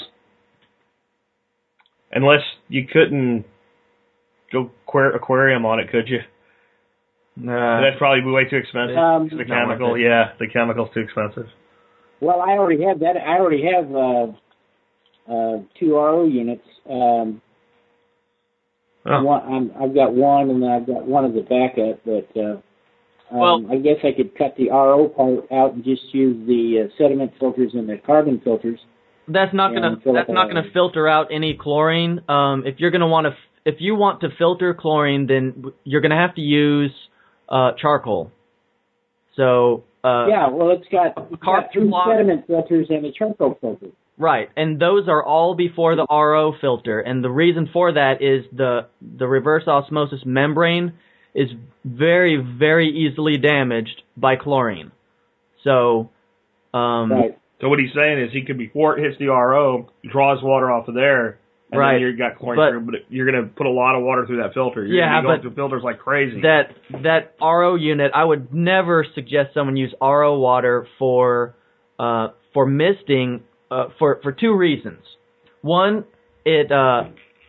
Unless you couldn't go aquar- aquarium on it, could you? Nah. That's probably way too expensive. Um, the chemical, yeah, the chemical's too expensive. Well, I already have that. I already have uh, uh, two R O units. Um, oh. one, I'm, I've got one, and I've got one as a backup, but... Uh, Um, Well- I guess I could cut the R O part out and just use the uh, sediment filters and the carbon filters. That's not gonna And fill that's up not a- gonna filter out any chlorine. Um, if you're gonna want to if you want to filter chlorine, then you're gonna have to use uh, charcoal. So uh, yeah, well, it's got, it's Carb got three block. sediment filters and a charcoal filter. right, and those are all before the R O filter. And the reason for that is the the reverse osmosis membrane is very, very easily damaged by chlorine. So, um, Right. So what he's saying is he could, before it hits the R O, draws water off of there, and Right. then you've got chlorine But- through, but you're going to put a lot of water through that filter. You're Yeah, gonna be going but through filters like crazy. that that R O unit, I would never suggest someone use R O water for uh, for misting uh, for for two reasons. One, it uh,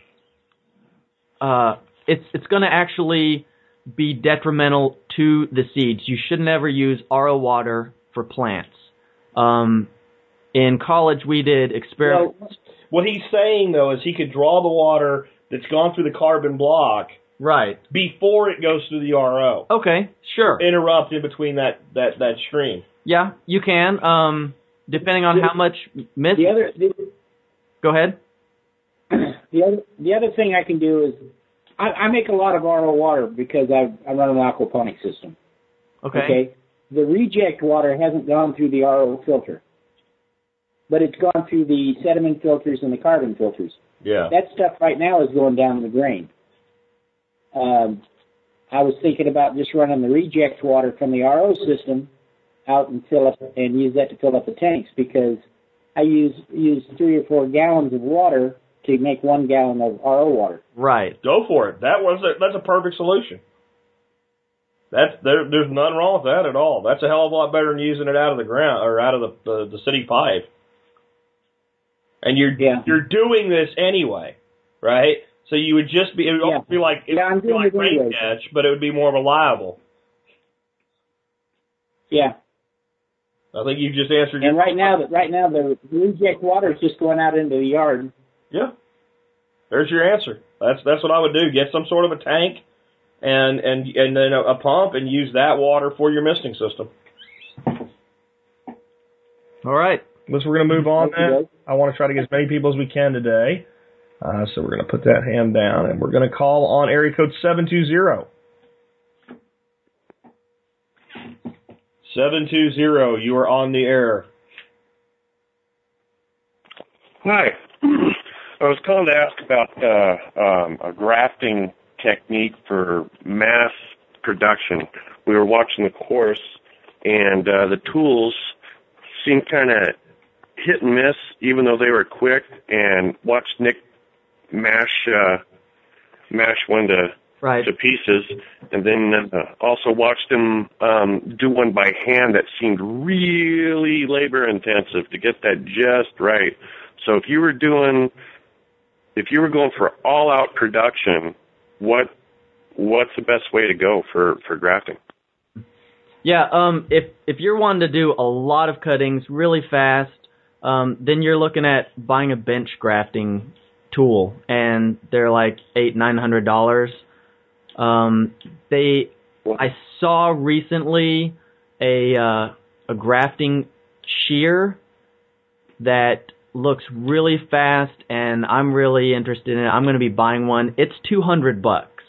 uh, it's it's going to actually be detrimental to the seeds. You should never use R O water for plants. Um, in college, we did experiments. Well, what he's saying, though, is he could draw the water that's gone through the carbon block right before it goes through the R O. Okay, sure. Interrupt in between that, that, that stream. Yeah, you can. Um, depending on how much mist. The other, the, Go ahead. the other, the other thing I can do is I, I make a lot of R O water because I I run an aquaponic system. Okay. Okay. The reject water hasn't gone through the R O filter, but it's gone through the sediment filters and the carbon filters. Yeah. That stuff right now is going down the drain. Um, I was thinking about just running the reject water from the R O system out and fill up and use that to fill up the tanks because I use use three or four gallons of water to make one gallon of R O water. Right. Go for it. That was a, that's a perfect solution. That's there. There's nothing wrong with that at all. That's a hell of a lot better than using it out of the ground or out of the the, the city pipe. And you're Yeah. you're doing this anyway, right? So you would just be it would Yeah. almost be like it Yeah, I'm would be doing like it rain anyway. catch, but it would be more reliable. Yeah. I think you just answered. And your right now, that right now the reject water is just going out into the yard. Yeah. There's your answer. That's that's what I would do. Get some sort of a tank and and and then a, a pump and use that water for your misting system. All right. Unless we're going to move on Okay, then. guys. I want to try to get as many people as we can today. Uh, so we're going to put that hand down and we're going to call on area code seven two zero. seven two zero, you are on the air. Hi. I was calling to ask about uh, um, a grafting technique for mass production. We were watching the course, and uh, the tools seemed kind of hit and miss, even though they were quick. And watched Nick mash uh, mash one to Right. to pieces, and then uh, also watched him um, do one by hand that seemed really labor intensive to get that just right. So if you were doing, if you were going for all out production, what what's the best way to go for, for grafting? Yeah. Um. If if you're wanting to do a lot of cuttings really fast, um, then you're looking at buying a bench grafting tool, and they're like eight nine hundred dollars. Um, they I saw recently a uh, a grafting shear that looks really fast, and I'm really interested in it. I'm going to be buying one. It's two hundred bucks.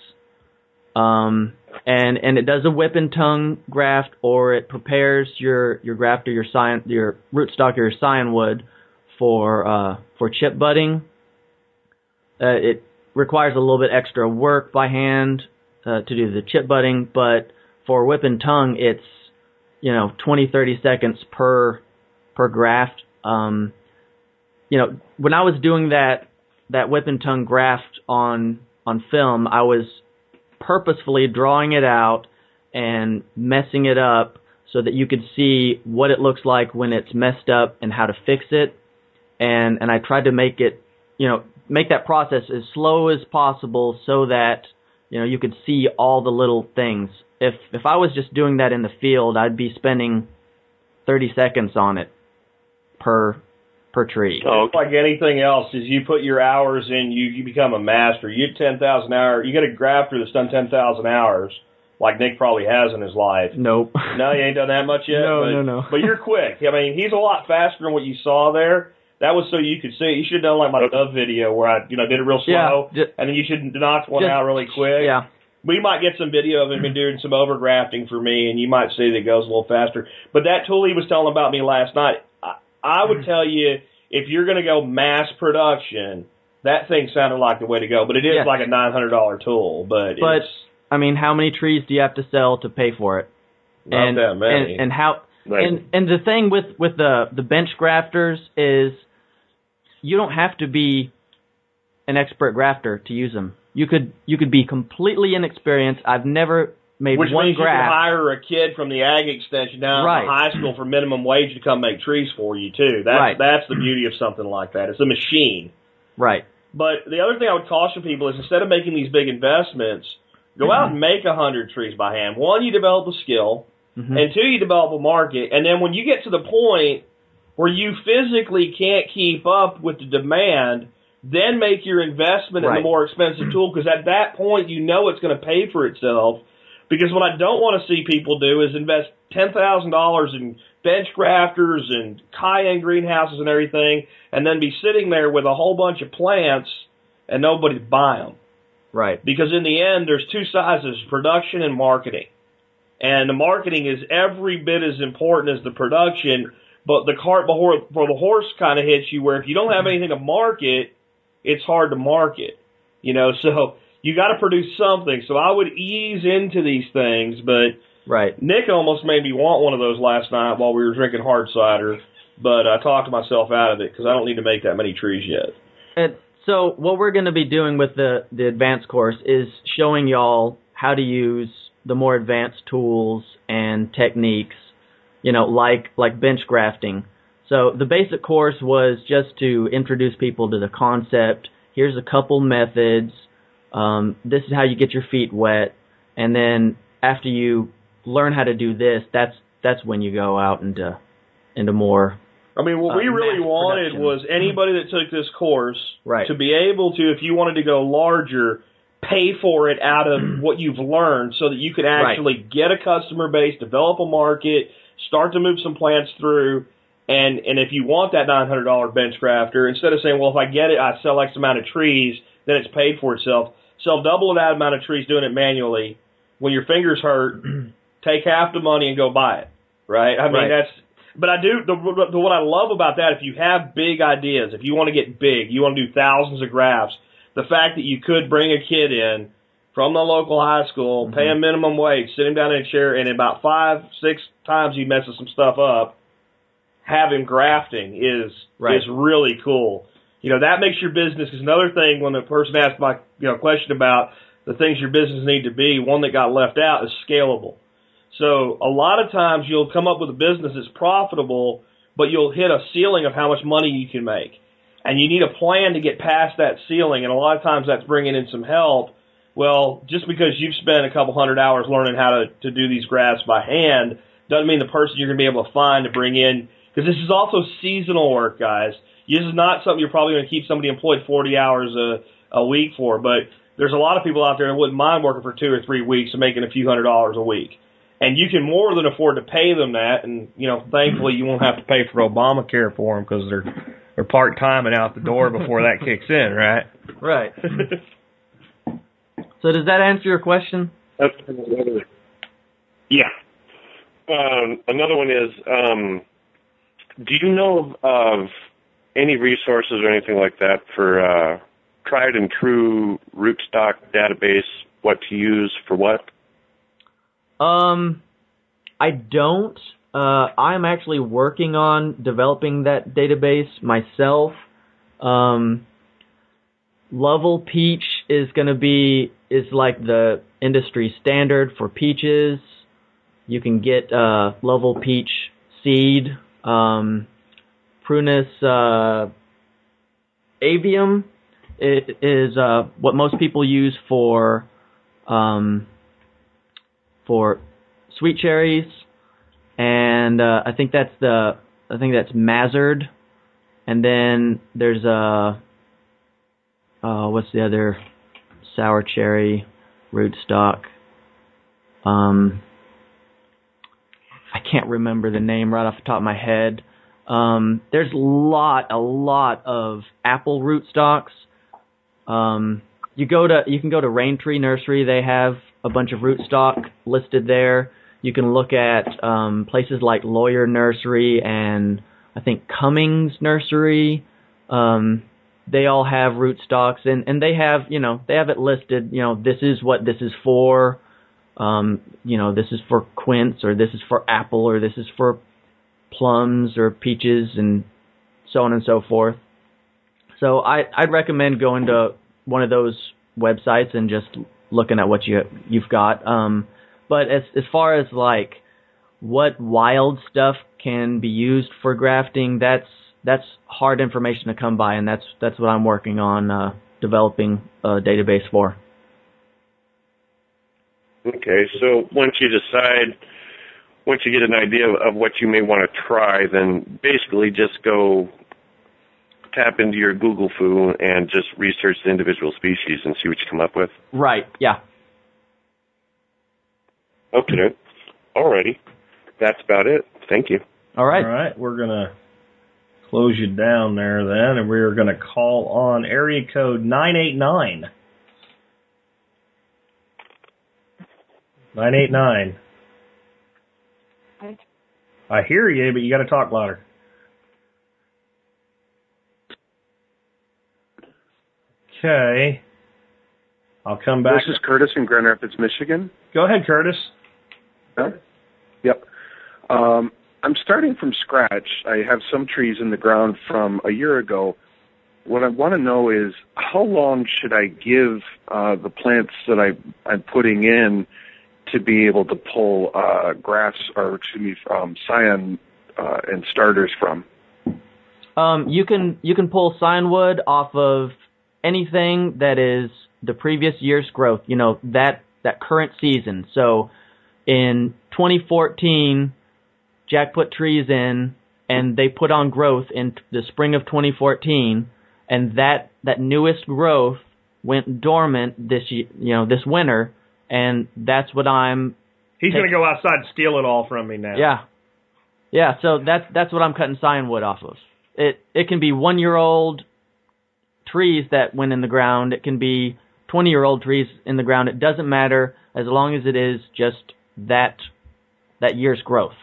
Um, and and it does a whip and tongue graft, or it prepares your your graft or your scion, your rootstock or your scionwood for uh, for chip budding. Uh, it requires a little bit extra work by hand uh, to do the chip budding, but for whip and tongue, it's you know twenty, thirty seconds per per graft. Um, you know, when I was doing that that whip and tongue graft on on film, I was purposefully drawing it out and messing it up so that you could see what it looks like when it's messed up and how to fix it. And and I tried to make it, you know, make that process as slow as possible so that, you know, you could see all the little things. If if I was just doing that in the field, I'd be spending thirty seconds on it per per tree. Oh, it's like anything else, is you put your hours in, you, you become a master. You get ten thousand hours, you get a grafter that's done ten thousand hours, like Nick probably has in his life. Nope. No, you ain't done that much yet? No, but, no, no. But you're quick. I mean, he's a lot faster than what you saw there. That was so you could see. You should have done like my dove video where I, you know, did it real slow, yeah, just, and then you should knock one just, out really quick. Yeah. We might get some video of him doing some overgrafting for me, and you might see that it goes a little faster. But that tool he was telling about me last night, I, I would tell you, if you're going to go mass production, that thing sounded like the way to go. But it is yeah. like a nine hundred dollars tool. But, but it's, I mean, how many trees do you have to sell to pay for it? Not and, that many. And, and how? Right. And and the thing with with the the bench grafters is, you don't have to be an expert grafter to use them. You could you could be completely inexperienced. I've never made Which one means graft. you can hire a kid from the ag extension down right. in high school for minimum wage to come make trees for you too. That's right. that's the beauty of something like that. It's a machine. Right. But the other thing I would caution people is, instead of making these big investments, go out and make a hundred trees by hand. One, you develop a skill, mm-hmm. and two, you develop a market. And then when you get to the point where you physically can't keep up with the demand, then make your investment right. in the more expensive tool, because at that point you know it's going to pay for itself. Because what I don't want to see people do is invest ten thousand dollars in bench grafters and cayenne greenhouses and everything, and then be sitting there with a whole bunch of plants and nobody's buy them. Right. Because in the end, there's two sides: there's production and marketing. And the marketing is every bit as important as the production, but the cart before for the horse kind of hits you, where if you don't have anything to market, it's hard to market. You know, so you got to produce something. So I would ease into these things, but right. Nick almost made me want one of those last night while we were drinking hard cider, but I talked myself out of it because I don't need to make that many trees yet. And so what we're going to be doing with the, the advanced course is showing y'all how to use the more advanced tools and techniques, you know, like like bench grafting. So the basic course was just to introduce people to the concept. Here's a couple methods. Um, this is how you get your feet wet, and then after you learn how to do this, that's that's when you go out into into more. I mean, what uh, we really wanted production. was anybody that took this course right. to be able to, if you wanted to go larger, pay for it out of what you've learned, so that you could actually right. get a customer base, develop a market, start to move some plants through. And and if you want that nine hundred dollars bench grafter, instead of saying, well, if I get it, I sell X amount of trees, then it's paid for itself. Sell double that amount of trees doing it manually. When your fingers hurt, take half the money and go buy it. Right? I mean, right. that's. But I do. The, the, what I love about that, if you have big ideas, if you want to get big, you want to do thousands of grafts, the fact that you could bring a kid in from the local high school, mm-hmm. pay a minimum wage, sit him down in a chair, and about five, six times he messes some stuff up, have him grafting is right. is really cool. You know, that makes your business, because another thing when the person asked my you know question about the things your business need to be, one that got left out is scalable. So a lot of times you'll come up with a business that's profitable, but you'll hit a ceiling of how much money you can make. And you need a plan to get past that ceiling, and a lot of times that's bringing in some help. Well, just because you've spent a couple hundred hours learning how to, to do these grafts by hand doesn't mean the person you're going to be able to find to bring in, because this is also seasonal work, guys. This is not something you're probably going to keep somebody employed forty hours a, a week for, but there's a lot of people out there that wouldn't mind working for two or three weeks and making a few hundred dollars a week. And you can more than afford to pay them that, and, you know, thankfully you won't have to pay for Obamacare for them because they're, they're part-time and out the door before that kicks in, right? Right. So does that answer your question? That's another. Yeah. Um, another one is, um, do you know of any resources or anything like that for uh, tried and true rootstock database, what to use for what? Um, I don't. Uh, I'm actually working on developing that database myself. Um, Lovell Peach is going to be, is like the industry standard for peaches. You can get uh, Lovell Peach seed, um, Prunus uh, avium. It is uh, what most people use for um, for sweet cherries, and uh, I think that's the I think that's Mazard, and then there's a uh, uh, what's the other sour cherry rootstock? Um, I can't remember the name right off the top of my head. Um, there's a lot, a lot of apple rootstocks. Um, you go to, you can go to Raintree Nursery. They have a bunch of rootstock listed there. You can look at um, places like Lawyer Nursery and I think Cummings Nursery. Um, they all have rootstocks, and and they have, you know, they have it listed. You know, this is what this is for. Um, you know, this is for quince, or this is for apple, or this is for plums or peaches, and so on and so forth. So I, I'd recommend going to one of those websites and just looking at what you you've got. Um, but as as far as like what wild stuff can be used for grafting, that's that's hard information to come by, and that's that's what I'm working on uh, developing a database for. Okay, so once you decide, once you get an idea of what you may want to try, then basically just go tap into your Google Foo and just research the individual species and see what you come up with. Right, yeah. Okay, alrighty. That's about it. Thank you. All right. All right, we're going to close you down there then, and we're going to call on area code nine eight nine. nine eight nine. I hear you, but you got to talk louder. Okay. I'll come back. This is Curtis in Grand Rapids, Michigan. Go ahead, Curtis. Huh? Yep. Um, I'm starting from scratch. I have some trees in the ground from a year ago. What I want to know is how long should I give uh, the plants that I, I'm putting in to be able to pull uh, grafts, or excuse me, um, scion uh, and starters from? Um, you can you can pull scionwood off of anything that is the previous year's growth. You know, that that current season. So in twenty fourteen, Jack put trees in, and they put on growth in the spring of twenty fourteen, and that that newest growth went dormant this you know this winter. And that's what I'm... He's going to go outside and steal it all from me now. Yeah. Yeah, so that's that's what I'm cutting scionwood off of. It it can be one-year-old trees that went in the ground. It can be twenty-year-old trees in the ground. It doesn't matter as long as it is just that that year's growth.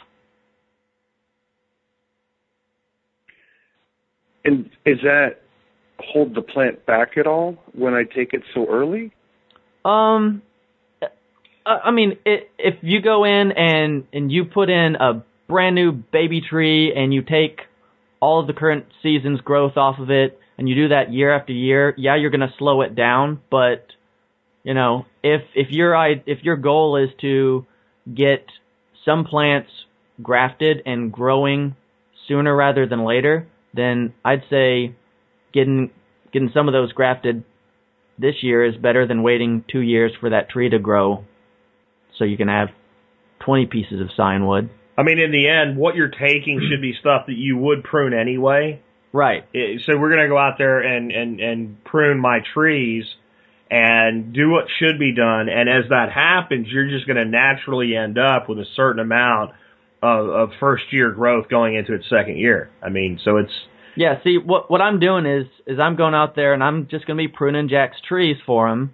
And is that hold the plant back at all when I take it so early? Um... I mean, it, if you go in and, and you put in a brand new baby tree and you take all of the current season's growth off of it and you do that year after year, yeah, you're going to slow it down. But, you know, if if your if your goal is to get some plants grafted and growing sooner rather than later, then I'd say getting getting some of those grafted this year is better than waiting two years for that tree to grow. So you can have twenty pieces of scionwood. I mean, in the end, what you're taking should be stuff that you would prune anyway. Right. So we're going to go out there and, and, and prune my trees, and do what should be done. And as that happens, you're just going to naturally end up with a certain amount of, of first year growth going into its second year. I mean, so it's yeah. See, what what I'm doing is is I'm going out there and I'm just going to be pruning Jack's trees for him,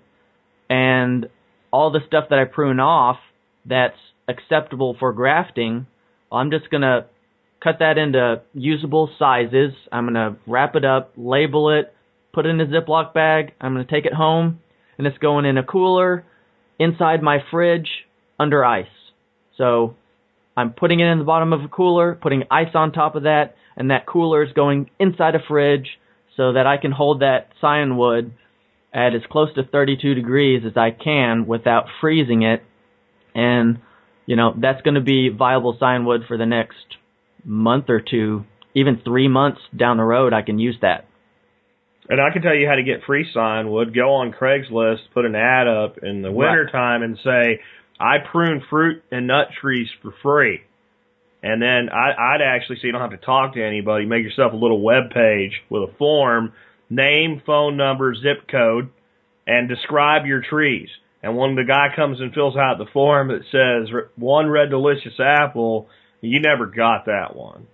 and all the stuff that I prune off that's acceptable for grafting, I'm just going to cut that into usable sizes. I'm going to wrap it up, label it, put it in a Ziploc bag. I'm going to take it home, and it's going in a cooler inside my fridge under ice. So I'm putting it in the bottom of a cooler, putting ice on top of that, and that cooler is going inside a fridge so that I can hold that cyanwood at as close to thirty-two degrees as I can without freezing it. And, you know, that's going to be viable cyanwood for the next month or two, even three months down the road. I can use that. And I can tell you how to get free cyanwood. Go on Craigslist, put an ad up in the wintertime and say, I prune fruit and nut trees for free. And then I, I'd actually, so you don't have to talk to anybody, make yourself a little web page with a form, name, phone number, zip code, and describe your trees. And when the guy comes and fills out the form that says, one red delicious apple, you never got that one.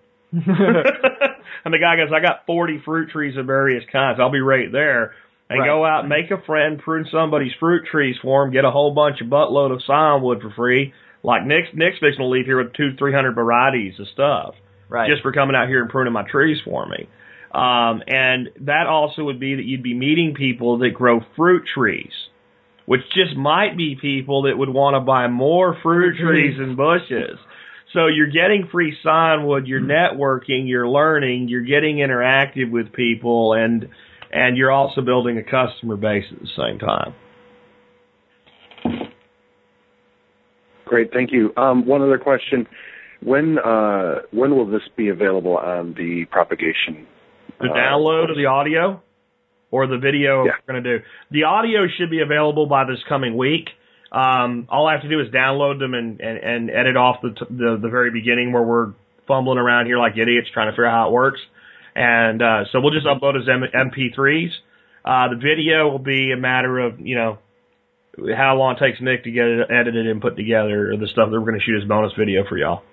And the guy goes, I got forty fruit trees of various kinds. I'll be right there. And right. Go out, make a friend, prune somebody's fruit trees for him, get a whole bunch of buttload of cyanwood for free. Like Nick's, Nick's fixing to leave here with two, three hundred varieties of stuff. Right. Just for coming out here and pruning my trees for me. Um, and that also would be that you'd be meeting people that grow fruit trees, which just might be people that would want to buy more fruit trees and bushes. So you're getting free cyanwood, you're networking, you're learning, you're getting interactive with people, and and you're also building a customer base at the same time. Great, thank you. Um, one other question: when uh, when will this be available on the propagation? The uh, download of the audio or the video yeah. we're going to do. The audio should be available by this coming week. Um, all I have to do is download them and, and, and edit off the, t- the the very beginning where we're fumbling around here like idiots trying to figure out how it works. And uh, so we'll just upload as M- MP3s. Uh, the video will be a matter of, you know, how long it takes Nick to get it edited and put together, or the stuff that we're going to shoot as bonus video for y'all.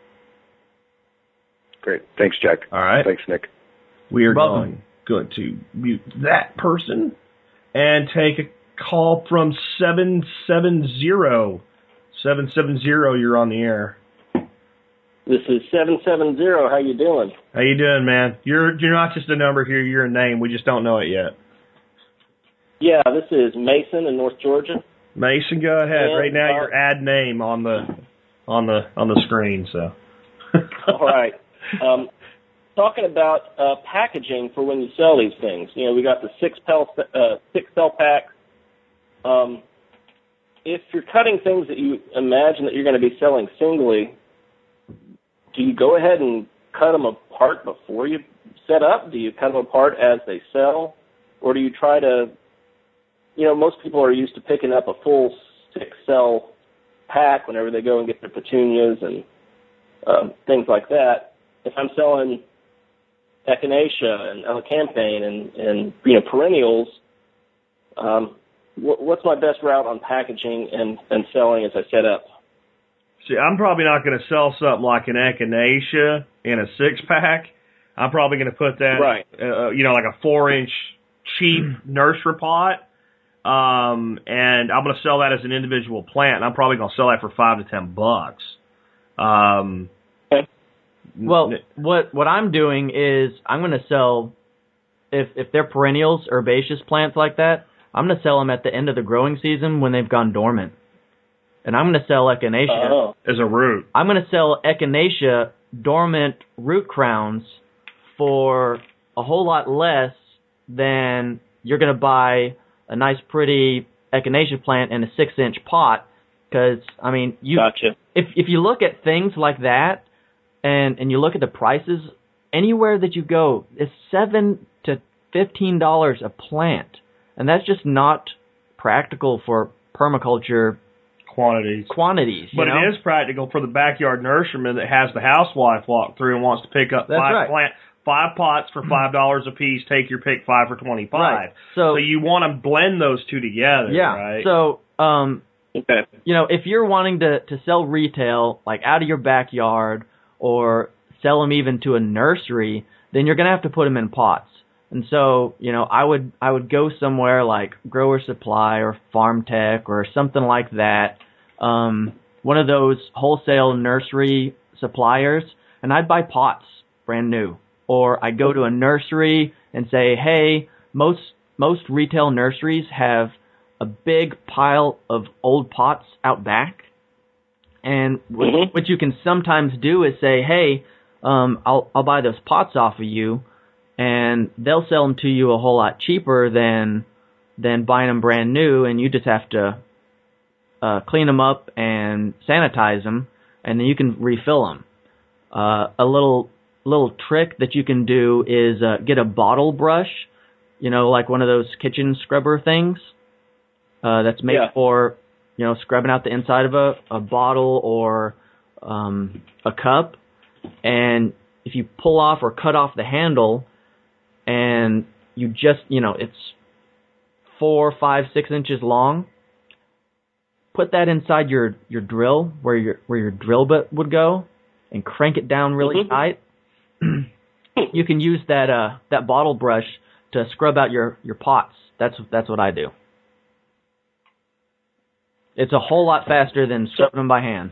Great. Thanks, Jack. All right. Thanks, Nick. We are Welcome. going, going to mute that person and take a call from seven seven zero. seven seven zero, you're on the air. This is seven seven zero. How you doing? How you doing, man? You're you're not just a number here, you're a name. We just don't know it yet. Yeah, this is Mason in North Georgia. Mason, go ahead. And, right now, uh, your ad name on the on the on the screen. So. All right. Um, talking about uh, packaging for when you sell these things. You know, we got the six cell uh, six cell packs. Um, if you're cutting things that you imagine that you're going to be selling singly, do you go ahead and cut them apart before you set up? Do you cut them apart as they sell? Or do you try to, you know, most people are used to picking up a full six-cell pack whenever they go and get their petunias and um, things like that. If I'm selling echinacea and elecampane and, and you know, perennials, um, what's my best route on packaging and, and selling as I set up? See, I'm probably not going to sell something like an echinacea in a six-pack. I'm probably going to put that, right. uh, you know, like a four-inch cheap nursery pot, um, and I'm going to sell that as an individual plant, and I'm probably going to sell that for five to ten bucks. Um, okay. Well, what what I'm doing is I'm going to sell, if if they're perennials, herbaceous plants like that, I'm going to sell them at the end of the growing season when they've gone dormant. And I'm going to sell echinacea. Oh. As a root. I'm going to sell echinacea dormant root crowns for a whole lot less than you're going to buy a nice pretty echinacea plant in a six-inch pot. Because, I mean, you gotcha. if if you look at things like that and, and you look at the prices, anywhere that you go, it's seven to fifteen dollars a plant. And that's just not practical for permaculture quantities. Quantities, but you know? It is practical for the backyard nurseryman that has the housewife walk through and wants to pick up That's five right. plant five pots for five dollars a piece. Take your pick, five for twenty-five. Right. So, so you want to blend those two together, yeah. right? So, um, okay. you know, if you're wanting to to sell retail, like out of your backyard, or sell them even to a nursery, then you're gonna have to put them in pots. And so, you know, I would I would go somewhere like Grower Supply or Farm Tech or something like that, um, one of those wholesale nursery suppliers, and I'd buy pots brand new. Or I'd go to a nursery and say, hey, most most retail nurseries have a big pile of old pots out back. And what, mm-hmm. what you can sometimes do is say, hey, um, I'll I'll buy those pots off of you, and they'll sell them to you a whole lot cheaper than than buying them brand new, and you just have to uh, clean them up and sanitize them, and then you can refill them. Uh, a little little trick that you can do is uh, get a bottle brush, you know, like one of those kitchen scrubber things uh, that's made yeah. for, you know, scrubbing out the inside of a, a bottle or um, a cup. And if you pull off or cut off the handle and you just, you know, it's four, five, six inches long, put that inside your, your drill where your where your drill bit would go and crank it down really mm-hmm. tight. You can use that uh, that bottle brush to scrub out your, your pots. That's that's what I do. It's a whole lot faster than scrubbing them by hand.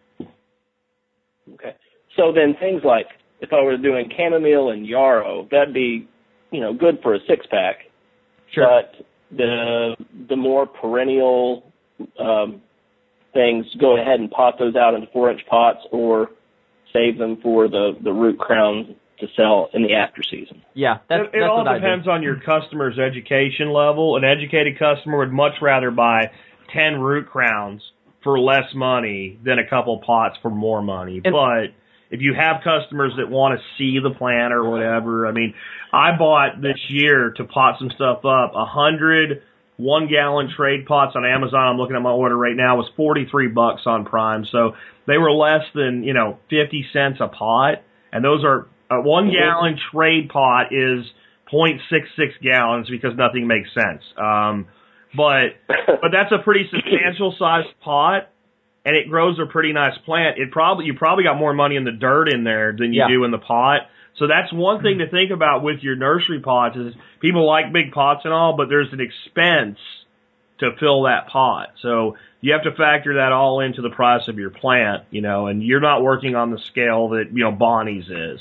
Okay. So then things like, if I were doing chamomile and yarrow, that'd be, you know, good for a six-pack. Sure. But the the more perennial um, things, go ahead and pot those out into four-inch pots or save them for the, the root crown to sell in the after season. Yeah, that's, it, it that's all what depends I do. on your customer's education level. An educated customer would much rather buy ten root crowns for less money than a couple pots for more money. And, but if you have customers that want to see the plant or whatever, I mean, I bought this year to pot some stuff up a hundred one gallon trade pots on Amazon. I'm looking at my order right now. It was forty-three bucks on Prime. So they were less than, you know, fifty cents a pot. And those are, a one gallon trade pot is zero point six six gallons because nothing makes sense. Um, but, but that's a pretty substantial sized pot. And it grows a pretty nice plant. It probably you probably got more money in the dirt in there than you yeah. do in the pot. So that's one thing to think about with your nursery pots is people like big pots and all, but there's an expense to fill that pot. So you have to factor that all into the price of your plant, you know, and you're not working on the scale that, you know, Bonnie's is.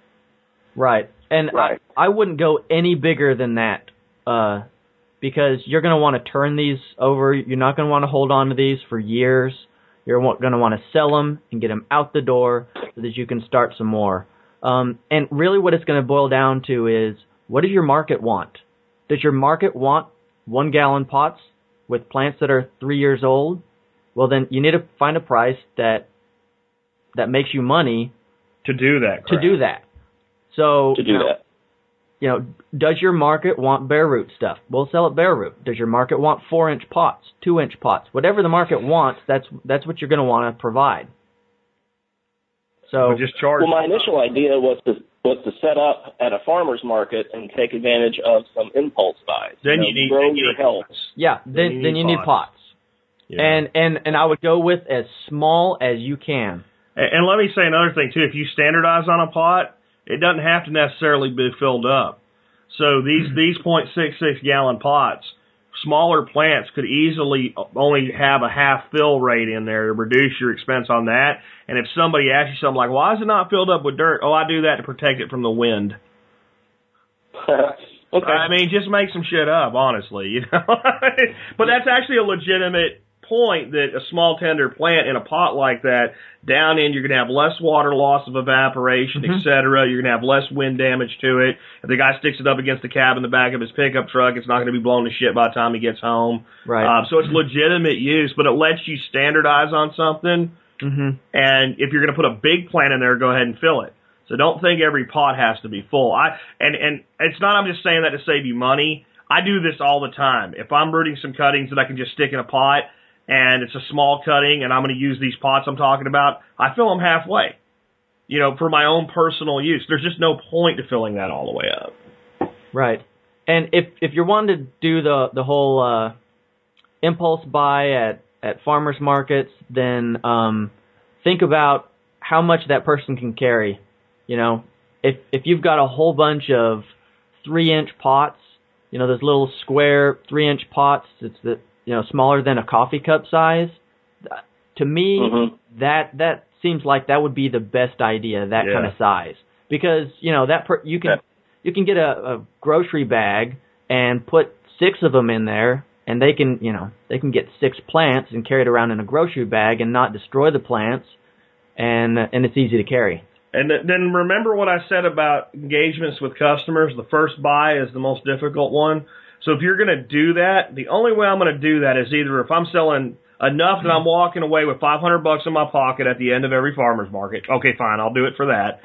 Right. And right. I, I wouldn't go any bigger than that, uh, because you're going to want to turn these over. You're not going to want to hold on to these for years. You're going to want to sell them and get them out the door so that you can start some more. Um, and really what it's going to boil down to is, what does your market want? Does your market want one-gallon pots with plants that are three years old? Well, then you need to find a price that that makes you money to do that. To crap. do that. So to do you know, that. You know, does your market want bare root stuff? We'll sell it bare root. Does your market want four-inch pots, two-inch pots? Whatever the market wants, that's that's what you're going to want to provide. So but just charge. Well, my initial idea was to was to set up at a farmer's market and take advantage of some impulse buys. Then you, know, you need grow then your you need health. pots. Yeah, then then you then need you need pots. pots. Yeah. And and and I would go with as small as you can. And, and let me say another thing too. If you standardize on a pot, it doesn't have to necessarily be filled up. So these these zero point six six gallon pots, smaller plants could easily only have a half fill rate in there to reduce your expense on that. And if somebody asks you something like, why is it not filled up with dirt? Oh, I do that to protect it from the wind. Okay. I mean, just make some shit up, honestly, you know. But that's actually a legitimate point, that a small tender plant in a pot like that, down in, you're going to have less water loss of evaporation, Mm-hmm. et cetera. You're going to have less wind damage to it. If the guy sticks it up against the cab in the back of his pickup truck, it's not going to be blown to shit by the time he gets home. Right. Um, so it's legitimate use, but it lets you standardize on something. Mm-hmm. And if you're going to put a big plant in there, go ahead and fill it. So don't think every pot has to be full. I and and it's not. I'm just saying that to save you money. I do this all the time. If I'm rooting some cuttings that I can just stick in a pot, and it's a small cutting, and I'm going to use these pots I'm talking about, I fill them halfway. you know, for my own personal use. There's just no point to filling that all the way up. Right. And if if you're wanting to do the the whole uh, impulse buy at at farmers markets, then um, think about how much that person can carry. You know, if if you've got a whole bunch of three inch pots, you know, those little square three inch pots, it's the you know smaller than a coffee cup size. To me, mm-hmm. that that seems like that would be the best idea. That yeah. kind of size, because you know that per, you can. Yeah. You can get a, a grocery bag and put six of them in there, and they can, you know, they can get six plants and carry it around in a grocery bag and not destroy the plants, and and it's easy to carry. And then remember what I said about engagements with customers. The first buy is the most difficult one. So if you're going to do that, the only way I'm going to do that is either if I'm selling enough that I'm walking away with five hundred bucks in my pocket at the end of every farmer's market. Okay, fine, I'll do it for that.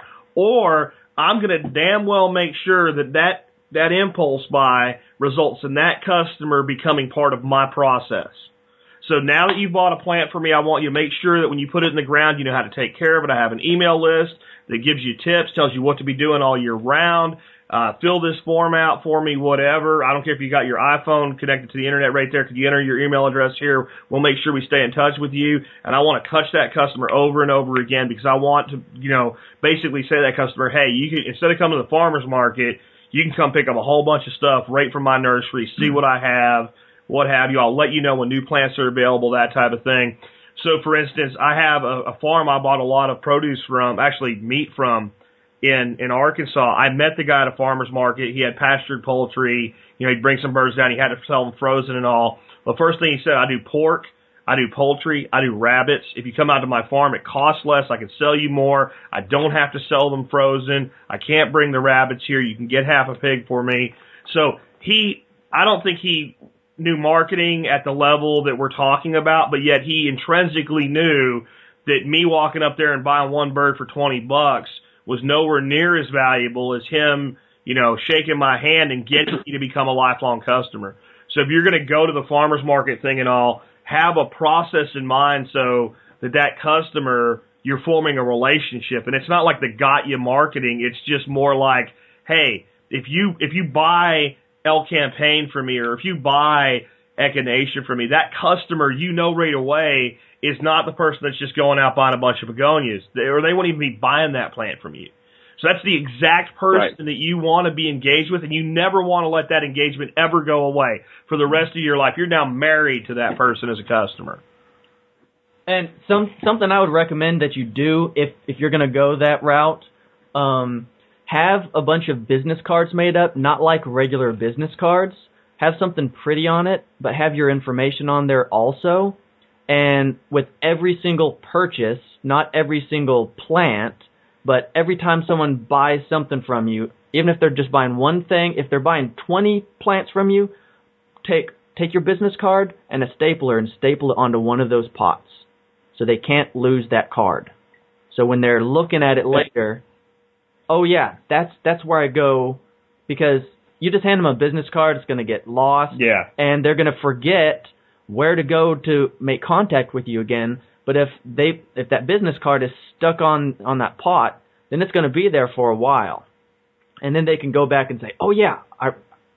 Or I'm going to damn well make sure that, that that impulse buy results in that customer becoming part of my process. So now that you've bought a plant for me, I want you to make sure that when you put it in the ground, you know how to take care of it. I have an email list that gives you tips, tells you what to be doing all year round. Uh, fill this form out for me, whatever. I don't care if you got your iPhone connected to the internet right there. Could you enter your email address here? We'll make sure we stay in touch with you. And I want to touch that customer over and over again because I want to, you know, basically say to that customer, hey, you can, instead of coming to the farmer's market, you can come pick up a whole bunch of stuff right from my nursery, see what I have, what have you. I'll let you know when new plants are available, that type of thing. So, for instance, I have a, a farm I bought a lot of produce from, actually meat from, in in Arkansas. I met the guy at a farmer's market. He had pastured poultry. You know, he'd bring some birds down. He had to sell them frozen and all. The first thing he said, I do pork, I do poultry, I do rabbits. If you come out to my farm, it costs less. I can sell you more. I don't have to sell them frozen. I can't bring the rabbits here. You can get half a pig for me. So he, I don't think he knew marketing at the level that we're talking about, but yet he intrinsically knew that me walking up there and buying one bird for twenty bucks was nowhere near as valuable as him, you know, shaking my hand and getting me to become a lifelong customer. So if you're going to go to the farmer's market thing and all, have a process in mind so that that customer, you're forming a relationship. And it's not like the got you marketing. It's just more like, hey, if you, if you buy El Campaign from me, or if you buy Echinacea from me, that customer, you know right away, is not the person that's just going out buying a bunch of begonias, they, or they won't even be buying that plant from you. So that's the exact person right. that you want to be engaged with, and you never want to let that engagement ever go away for the rest of your life. You're now married to that person as a customer. And some something I would recommend that you do if if you're going to go that route, um, have a bunch of business cards made up, not like regular business cards. Have something pretty on it, but have your information on there also. And with every single purchase, not every single plant, but every time someone buys something from you, even if they're just buying one thing, if they're buying twenty plants from you, take take your business card and a stapler and staple it onto one of those pots so they can't lose that card. So when they're looking at it later, oh yeah, that's that's where I go, because you just hand them a business card, it's going to get lost, yeah, and they're going to forget where to go to make contact with you again. But if they if that business card is stuck on, on that pot, then it's going to be there for a while. And then they can go back and say, oh, yeah, I,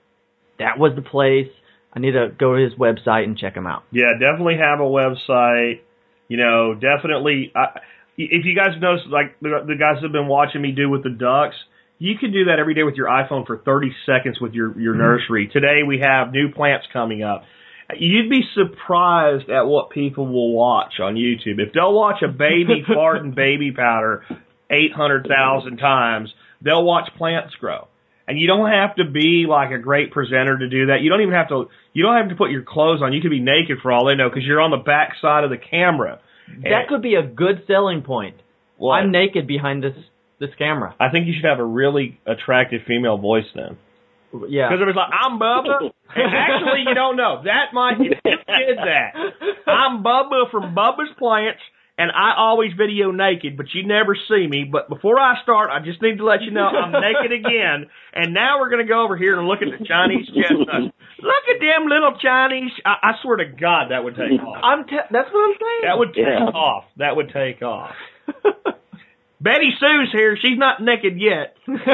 that was the place. I need to go to his website and check him out. Yeah, definitely have a website. You know, definitely. I, if you guys notice, like the, the guys have been watching me do with the ducks, you can do that every day with your iPhone for thirty seconds with your, your mm-hmm. nursery. Today we have new plants coming up. You'd be surprised at what people will watch on YouTube. If they'll watch a baby fart and baby powder eight hundred thousand times, they'll watch plants grow. And you don't have to be like a great presenter to do that. You don't even have to, you don't have to put your clothes on. You could be naked for all they know because you're on the back side of the camera. That and could be a good selling point. What? I'm naked behind this, this camera. I think you should have a really attractive female voice then. Yeah. Because it was like, I'm Bubba. And actually, you don't know. That might be, who did that? I'm Bubba from Bubba's Plants, and I always video naked, but you never see me. But before I start, I just need to let you know I'm naked again. And now we're going to go over here and look at the Chinese chestnuts. Look at them little Chinese. I, I swear to God, that would take off. I'm te- that's what I'm saying. That would take yeah. off. That would take off. Betty Sue's here. She's not naked yet.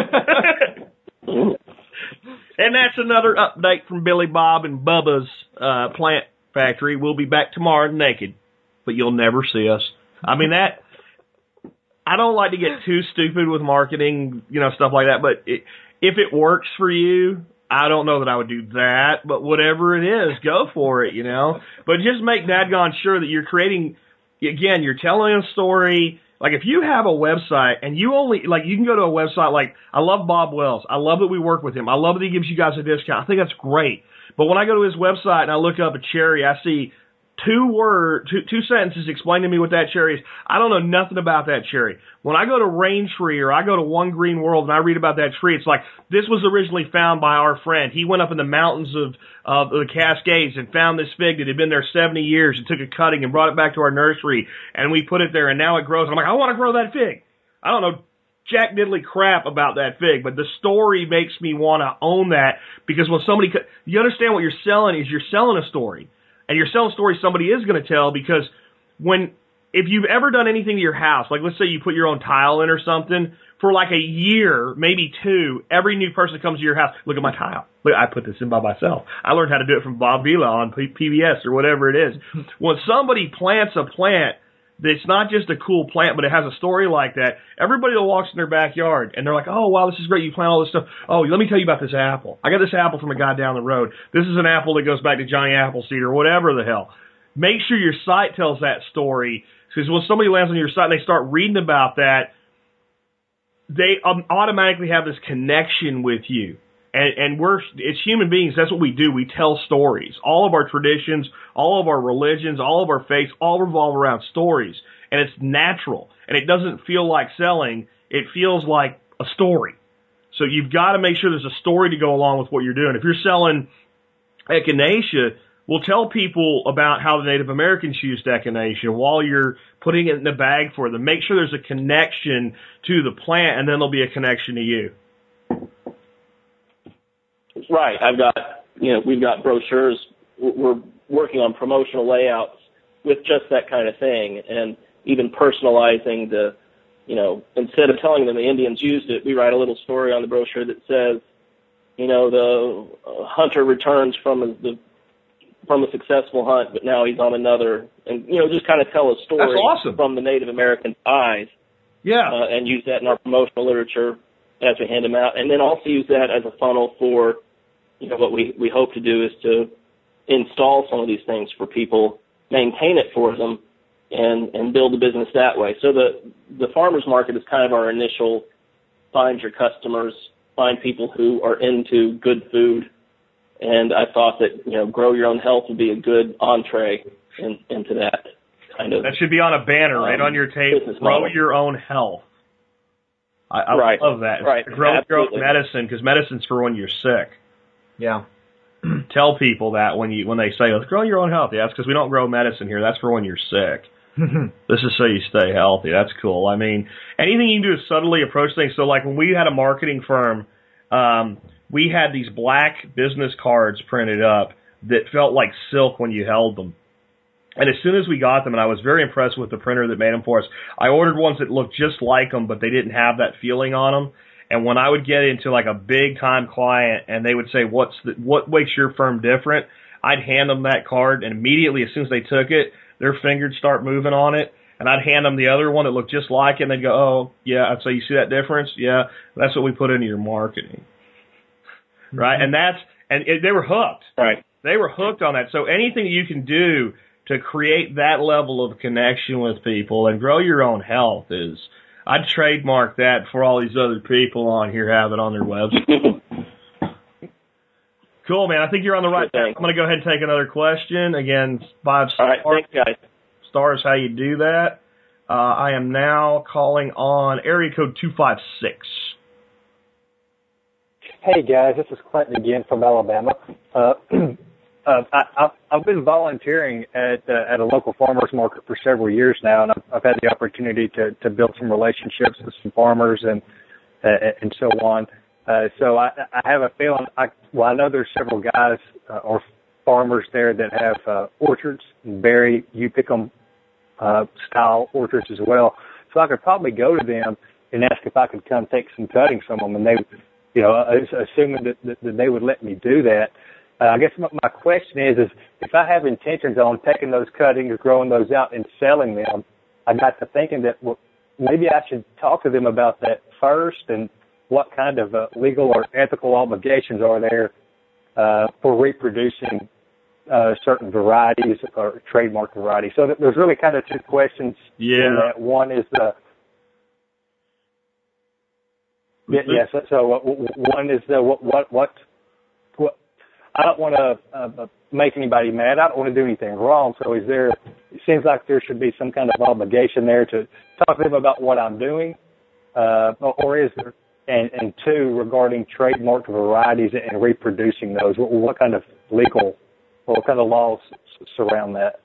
And that's another update from Billy Bob and Bubba's uh, plant factory. We'll be back tomorrow naked, but you'll never see us. I mean, that, I don't like to get too stupid with marketing, you know, stuff like that, but it, if it works for you, I don't know that I would do that, but whatever it is, go for it, you know. But just make dadgone sure that you're creating, again, you're telling a story. Like, if you have a website and you only, like, you can go to a website like, I love Bob Wells. I love that we work with him. I love that he gives you guys a discount. I think that's great. But when I go to his website and I look up a cherry, I see two word, two, two sentences explain to me what that cherry is. I don't know nothing about that cherry. When I go to Rain Tree or I go to One Green World and I read about that tree, it's like, this was originally found by our friend. He went up in the mountains of, of the Cascades and found this fig that had been there seventy years and took a cutting and brought it back to our nursery, and we put it there, and now it grows. I'm like, I want to grow that fig. I don't know jack diddly crap about that fig, but the story makes me want to own that, because when somebody, you understand what you're selling is you're selling a story. And you're selling a story somebody is going to tell, because when, if you've ever done anything to your house, like let's say you put your own tile in or something, for like a year, maybe two, every new person that comes to your house, look at my tile. Look, I put this in by myself. I learned how to do it from Bob Vila on P B S or whatever it is. When somebody plants a plant that's not just a cool plant, but it has a story like that, everybody that walks in their backyard and they're like, oh, wow, this is great. You plant all this stuff. Oh, let me tell you about this apple. I got this apple from a guy down the road. This is an apple that goes back to Johnny Appleseed or whatever the hell. Make sure your site tells that story, because when somebody lands on your site and they start reading about that, they um, automatically have this connection with you. And, and we're, it's human beings, that's what we do. We tell stories. All of our traditions, all of our religions, all of our faiths, all revolve around stories. And it's natural. And it doesn't feel like selling. It feels like a story. So you've got to make sure there's a story to go along with what you're doing. If you're selling echinacea, we'll tell people about how the Native Americans used echinacea while you're putting it in the bag for them. Make sure there's a connection to the plant, and then there'll be a connection to you. Right. I've got, you know, we've got brochures. We're working on promotional layouts with just that kind of thing, and even personalizing the, you know, instead of telling them the Indians used it, we write a little story on the brochure that says, you know, the hunter returns from the from a successful hunt, but now he's on another, and, you know, just kind of tell a story. That's awesome. From the Native American eyes. Yeah. Uh, and use that in our promotional literature as we hand them out, and then also use that as a funnel for, you know, what we, we hope to do is to install some of these things for people, maintain it for them, and, and build a business that way. So the, the farmer's market is kind of our initial find your customers, find people who are into good food, and I thought that, you know, grow your own health would be a good entree in, into that kind of. That should be on a banner um, right on your table. Grow model. Your own health. I, I right. love that. Right. Grow your own medicine, because medicine's for when you're sick. Yeah. Tell people that when you when they say, let's grow your own health. Yeah, that's because we don't grow medicine here. That's for when you're sick. This is so you stay healthy. That's cool. I mean, anything you can do is subtly approach things. So, like, when we had a marketing firm, um, we had these black business cards printed up that felt like silk when you held them. And as soon as we got them, and I was very impressed with the printer that made them for us, I ordered ones that looked just like them, but they didn't have that feeling on them. And when I would get into like a big time client and they would say, what's the, what makes your firm different? I'd hand them that card, and immediately as soon as they took it, their fingers start moving on it. And I'd hand them the other one that looked just like it, and they'd go, oh, yeah. I'd say, you see that difference? Yeah, that's what we put into your marketing. Mm-hmm. Right? And that's, and it, they were hooked. Right. They were hooked on that. So anything you can do to create that level of connection with people and grow your own health is, I'd trademark that for all these other people on here have it on their website. Cool, man. I think you're on the right track. I'm going to go ahead and take another question. Again, five stars. All right, thanks, guys. Stars, how you do that. Uh, I am now calling on area code two five six. Hey, guys. This is Clinton again from Alabama. Uh, uh, I, I've been volunteering at uh, at a local farmers market for several years now, and I've, I've had the opportunity to, to build some relationships with some farmers and uh, and so on. Uh, so I, I have a feeling, I, well, I know there's several guys uh, or farmers there that have uh, orchards, berry, you pick 'em uh, style orchards as well. so I could probably go to them and ask if I could come take some cuttings from them, and they, you know, assuming that, that, that they would let me do that. Uh, I guess my, my question is, is if I have intentions on taking those cuttings, growing those out, and selling them, I got to thinking that well, maybe I should talk to them about that first, and what kind of uh, legal or ethical obligations are there uh, for reproducing uh, certain varieties or trademark varieties. So there's really kind of two questions. Yeah. In that. One is the yeah, yeah. So, so uh, one is the what what what. what I don't want to uh, make anybody mad. I don't want to do anything wrong. So is there, it seems like there should be some kind of obligation there to talk to them about what I'm doing, uh, or is there, and, and two, regarding trademarked varieties and reproducing those, what, what kind of legal or what kind of laws surround that?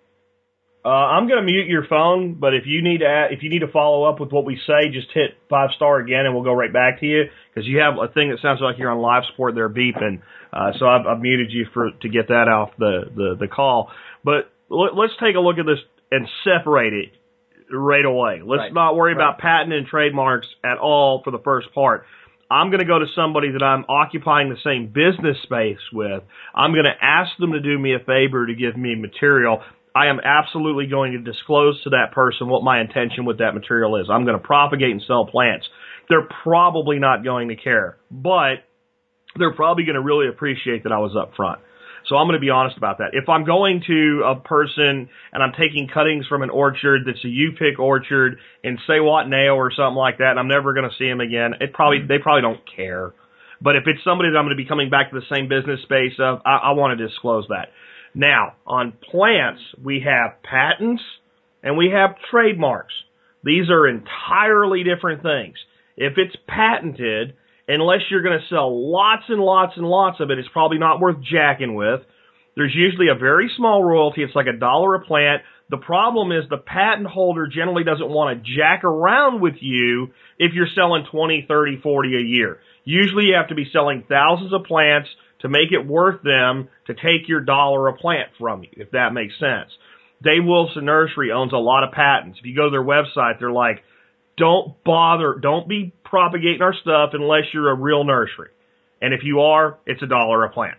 Uh, I'm going to mute your phone, but if you need to add, if you need to follow up with what we say, just hit five star again, and we'll go right back to you, because you have a thing that sounds like you're on live support there beeping. Uh, so I've, I've muted you for to get that off the, the, the call. But l- let's take a look at this and separate it right away. Let's right. not worry right. about patent and trademarks at all for the first part. I'm going to go to somebody that I'm occupying the same business space with. I'm going to ask them to do me a favor to give me material. I am absolutely going to disclose to that person what my intention with that material is. I'm going to propagate and sell plants. They're probably not going to care, but they're probably going to really appreciate that I was up front. So I'm going to be honest about that. If I'm going to a person and I'm taking cuttings from an orchard that's a U-pick orchard in Sewataneo or something like that, and I'm never going to see them again, it probably they probably don't care. But if it's somebody that I'm going to be coming back to the same business space of, I, I want to disclose that. Now, on plants, we have patents and we have trademarks. These are entirely different things. If it's patented, unless you're going to sell lots and lots and lots of it, it's probably not worth jacking with. There's usually a very small royalty. It's like a dollar a plant. The problem is the patent holder generally doesn't want to jack around with you if you're selling twenty, thirty, forty a year. Usually you have to be selling thousands of plants to make it worth them to take your dollar a plant from you, if that makes sense. Dave Wilson Nursery owns a lot of patents. If you go to their website, they're like, don't bother, don't be propagating our stuff unless you're a real nursery. And if you are, it's a dollar a plant.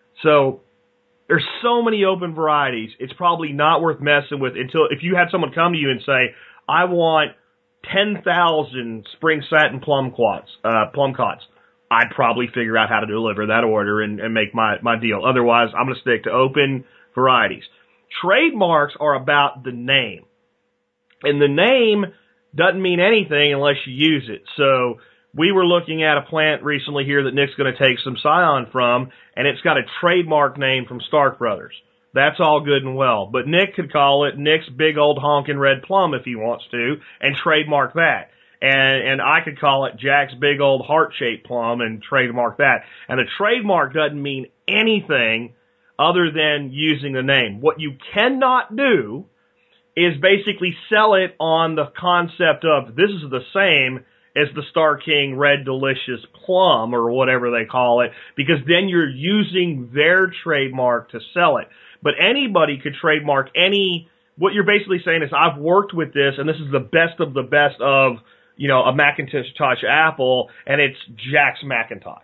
So there's so many open varieties, it's probably not worth messing with until, if you had someone come to you and say, I want ten thousand spring satin plum cots, uh, plum cots, I'd probably figure out how to deliver that order and, and make my, my deal. Otherwise, I'm going to stick to open varieties. Trademarks are about the name. And the name doesn't mean anything unless you use it. So we were looking at a plant recently here that Nick's going to take some scion from, and it's got a trademark name from Stark Brothers. That's all good and well. But Nick could call it Nick's Big Old Honkin' Red Plum if he wants to, and trademark that. And, and I could call it Jack's Big Old Heart-Shaped Plum and trademark that. And the trademark doesn't mean anything other than using the name. What you cannot do is basically sell it on the concept of this is the same as the Star King Red Delicious Plum or whatever they call it, because then you're using their trademark to sell it. But anybody could trademark any, what you're basically saying is I've worked with this and this is the best of the best of, you know, a Macintosh apple, and it's Jack's Macintosh.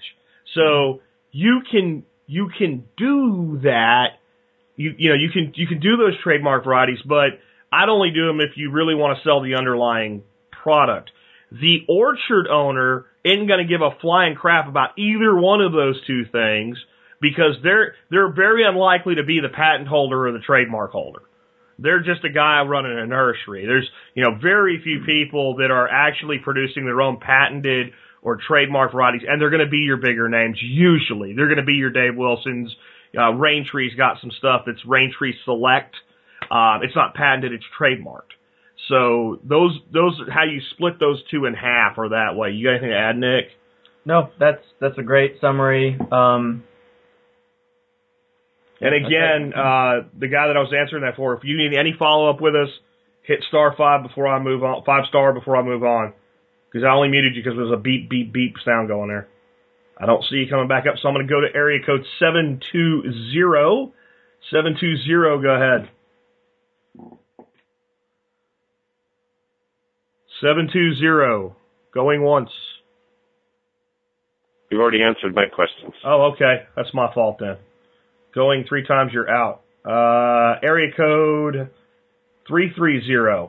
So you can you can do that. You you know you can you can do those trademark varieties, but I'd only do them if you really want to sell the underlying product. The orchard owner isn't going to give a flying crap about either one of those two things because they're they're very unlikely to be the patent holder or the trademark holder. They're just a guy running a nursery. There's, you know, very few people that are actually producing their own patented or trademark varieties, and they're going to be your bigger names usually. They're going to be your Dave Wilsons. Uh, Rain Tree's got some stuff that's Rain Tree Select. Uh, it's not patented, it's trademarked. So those those how you split those two in half or that way. You got anything to add, Nick? No, that's that's a great summary. Um, And again, uh, the guy that I was answering that for, if you need any follow-up with us, hit star five before I move on, five star before I move on. Because I only muted you because there was a beep, beep, beep sound going there. I don't see you coming back up, so I'm going to go to area code seven two zero. seven two zero, go ahead. seven two zero. Going once. You've already answered my questions. Oh, okay. That's my fault then. Going three times, you're out. Uh, area code three three zero.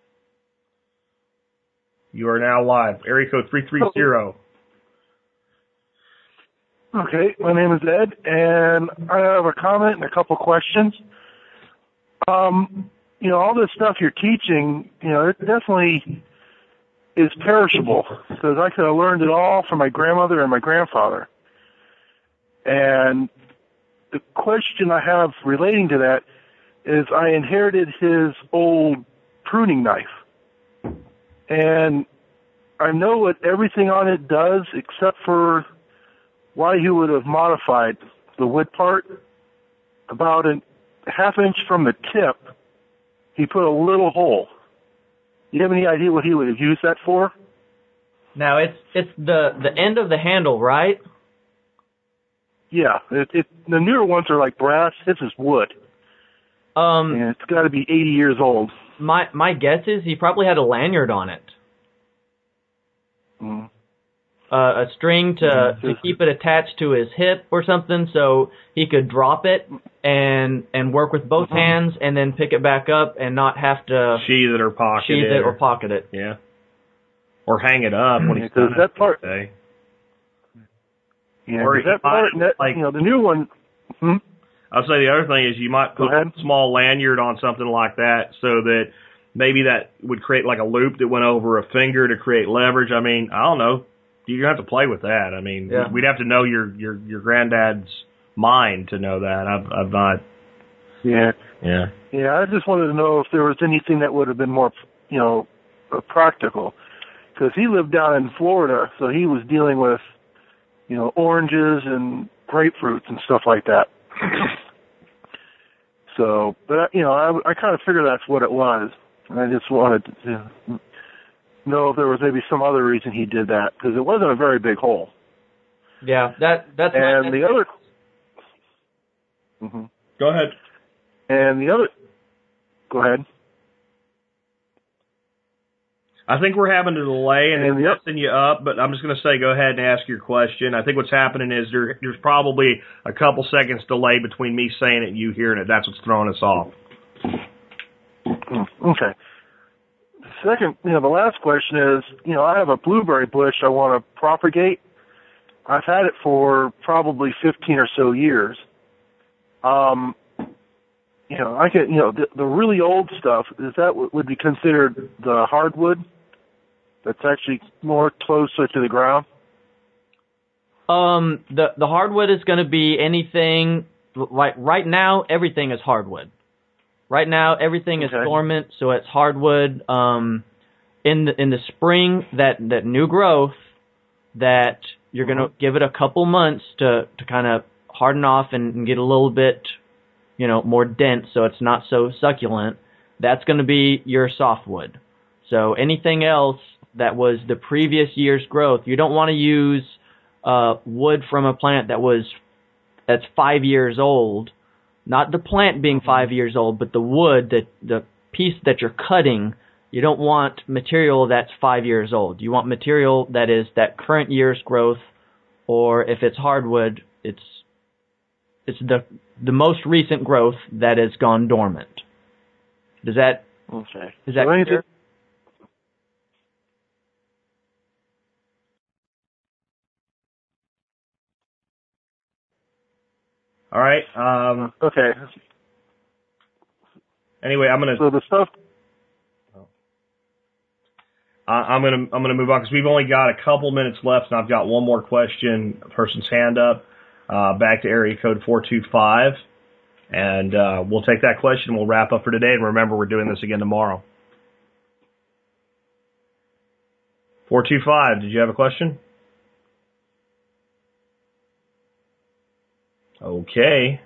You are now live. Area code three three zero. Okay, my name is Ed, and I have a comment and a couple questions. Um, you know, all this stuff you're teaching, you know, it definitely is perishable, because I could have learned it all from my grandmother and my grandfather. And the question I have relating to that is I inherited his old pruning knife. And I know what everything on it does except for why he would have modified the wood part. About a half inch from the tip, he put a little hole. You have any idea what he would have used that for? Now, it's it's the, the end of the handle, right? Yeah, it, it, the newer ones are like brass. This is wood. Um, and it's got to be eighty years old. My my guess is he probably had a lanyard on it. Mm. Uh, a string to, to keep it attached to his hip or something, so he could drop it and and work with both Mm-hmm. hands and then pick it back up and not have to sheath it or pocket sheath it it or pocket it. Yeah. Or hang it up when he's Because done that it, part, say. yeah, Or 'cause he that part, might, that, like- you know, the new one. Hmm? I'll say the other thing is you might put a small lanyard on something like that so that maybe that would create like a loop that went over a finger to create leverage. I mean, I don't know. You have to play with that. I mean, Yeah. we'd have to know your, your, your granddad's mind to know that. I've, I've not. Yeah. Yeah. Yeah, I just wanted to know if there was anything that would have been more, you know, uh, practical. Because he lived down in Florida, so he was dealing with, you know, oranges and grapefruits and stuff like that. So, but, you know, I, I kind of figured that's what it was. And I just wanted to you know, know if there was maybe some other reason he did that, because it wasn't a very big hole. Yeah, that that's And my, the other... Mm-hmm. Go ahead. And the other... Go ahead. I think we're having a delay and it's messing you up, but I'm just going to say go ahead and ask your question. I think what's happening is there, there's probably a couple seconds delay between me saying it and you hearing it. That's what's throwing us off. Okay. Second, you know, the last question is, you know, I have a blueberry bush I want to propagate. I've had it for probably fifteen or so years. Um, you know, I can, you know, the, the really old stuff, is that what would be considered the hardwood? That's actually more closer to the ground? Um, the the hardwood is going to be anything. Like right now, everything is hardwood. Right now, everything is Okay. dormant, so it's hardwood. Um, in the in the spring, that that new growth, that you're going to give it a couple months to to kind of harden off and, and get a little bit, you know, more dense, so it's not so succulent. That's going to be your softwood. So anything else that was the previous year's growth, you don't want to use uh, wood from a plant that was that's five years old. Not the plant being five years old, but the wood, the the piece that you're cutting. You don't want material that's five years old. You want material that is that current year's growth, or if it's hardwood, it's it's the the most recent growth that has gone dormant. Does that okay. Is that So anything- clear? All right. Um, okay. Anyway, I'm gonna. So the stuff. I, I'm gonna I'm gonna move on because we've only got a couple minutes left, and I've got one more question. A person's hand up. Uh, back to area code four two five, and uh, we'll take that question. We'll wrap up for today, and remember, we're doing this again tomorrow. four two five. Did you have a question? Okay.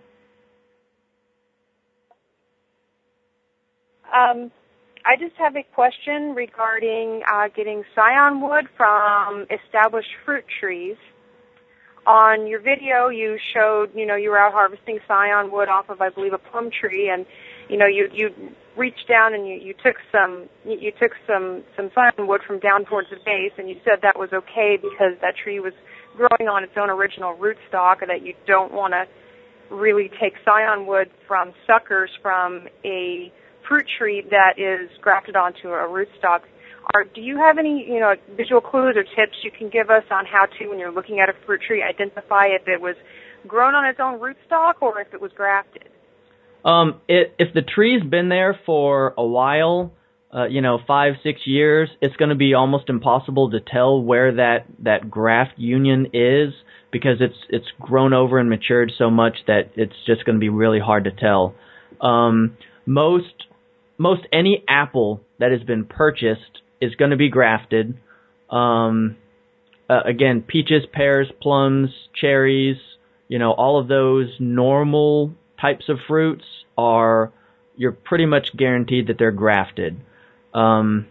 Um, I just have a question regarding uh, getting scion wood from established fruit trees. On your video, you showed, you know, you were out harvesting scion wood off of, I believe, a plum tree, and, you know, you you reached down and you, you took some you, you took some some scion wood from down towards the base, and you said that was okay because that tree was growing on its own original rootstock, and that you don't want to really take scion wood from suckers from a fruit tree that is grafted onto a rootstock. Are, do you have any, you know, visual clues or tips you can give us on how to, when you're looking at a fruit tree, identify if it was grown on its own rootstock or if it was grafted? Um, it, if the tree's been there for a while, uh, you know, five, six years, it's going to be almost impossible to tell where that, that graft union is because it's it's grown over and matured so much that it's just going to be really hard to tell. Um, most most any apple that has been purchased is going to be grafted. Um, uh, again, peaches, pears, plums, cherries, you know, all of those normal types of fruits are, you're pretty much guaranteed that they're grafted. Um,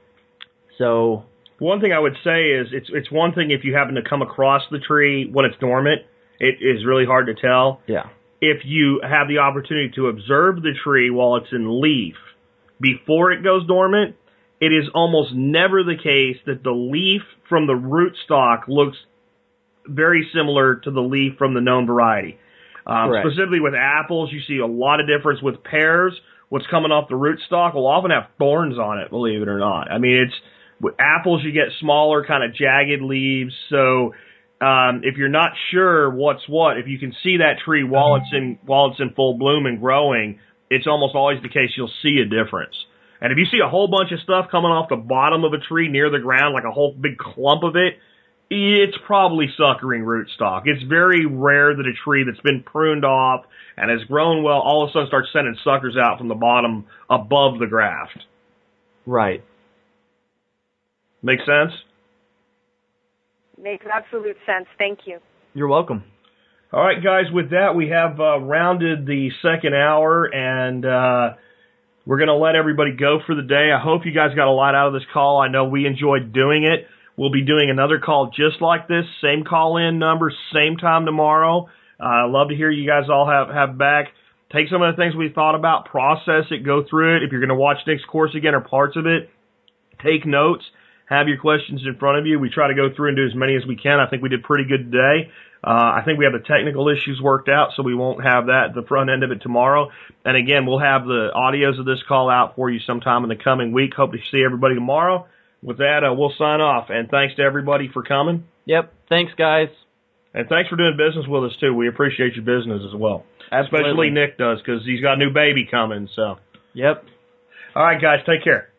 so one thing I would say is it's it's one thing if you happen to come across the tree when it's dormant, it is really hard to tell. Yeah. If you have the opportunity to observe the tree while it's in leaf before it goes dormant, it is almost never the case that the leaf from the rootstock looks very similar to the leaf from the known variety. Um, specifically with apples, you see a lot of difference. With pears, what's coming off the rootstock will often have thorns on it, believe it or not. I mean, it's with apples, you get smaller, kind of jagged leaves. So um, if you're not sure what's what, if you can see that tree while it's in while it's in full bloom and growing, it's almost always the case you'll see a difference. And if you see a whole bunch of stuff coming off the bottom of a tree near the ground, like a whole big clump of it, it's probably suckering rootstock. It's very rare that a tree that's been pruned off and has grown well all of a sudden starts sending suckers out from the bottom above the graft. Right. Make sense? Makes absolute sense. Thank you. You're welcome. All right, guys, with that, we have uh, rounded the second hour, and uh, we're going to let everybody go for the day. I hope you guys got a lot out of this call. I know we enjoyed doing it. We'll be doing another call just like this, same call-in number, same time tomorrow. I uh, love to hear you guys all have, have back. Take some of the things we thought about, process it, go through it. If you're going to watch Nick's course again or parts of it, take notes, have your questions in front of you. We try to go through and do as many as we can. I think we did pretty good today. Uh, I think we have the technical issues worked out, so we won't have that at the front end of it tomorrow. And again, we'll have the audios of this call out for you sometime in the coming week. Hope to see everybody tomorrow. With that, uh, we'll sign off. And thanks to everybody for coming. Yep. Thanks, guys. And thanks for doing business with us, too. We appreciate your business as well. Absolutely. Especially Nick does, because he's got a new baby coming. So. Yep. All right, guys. Take care.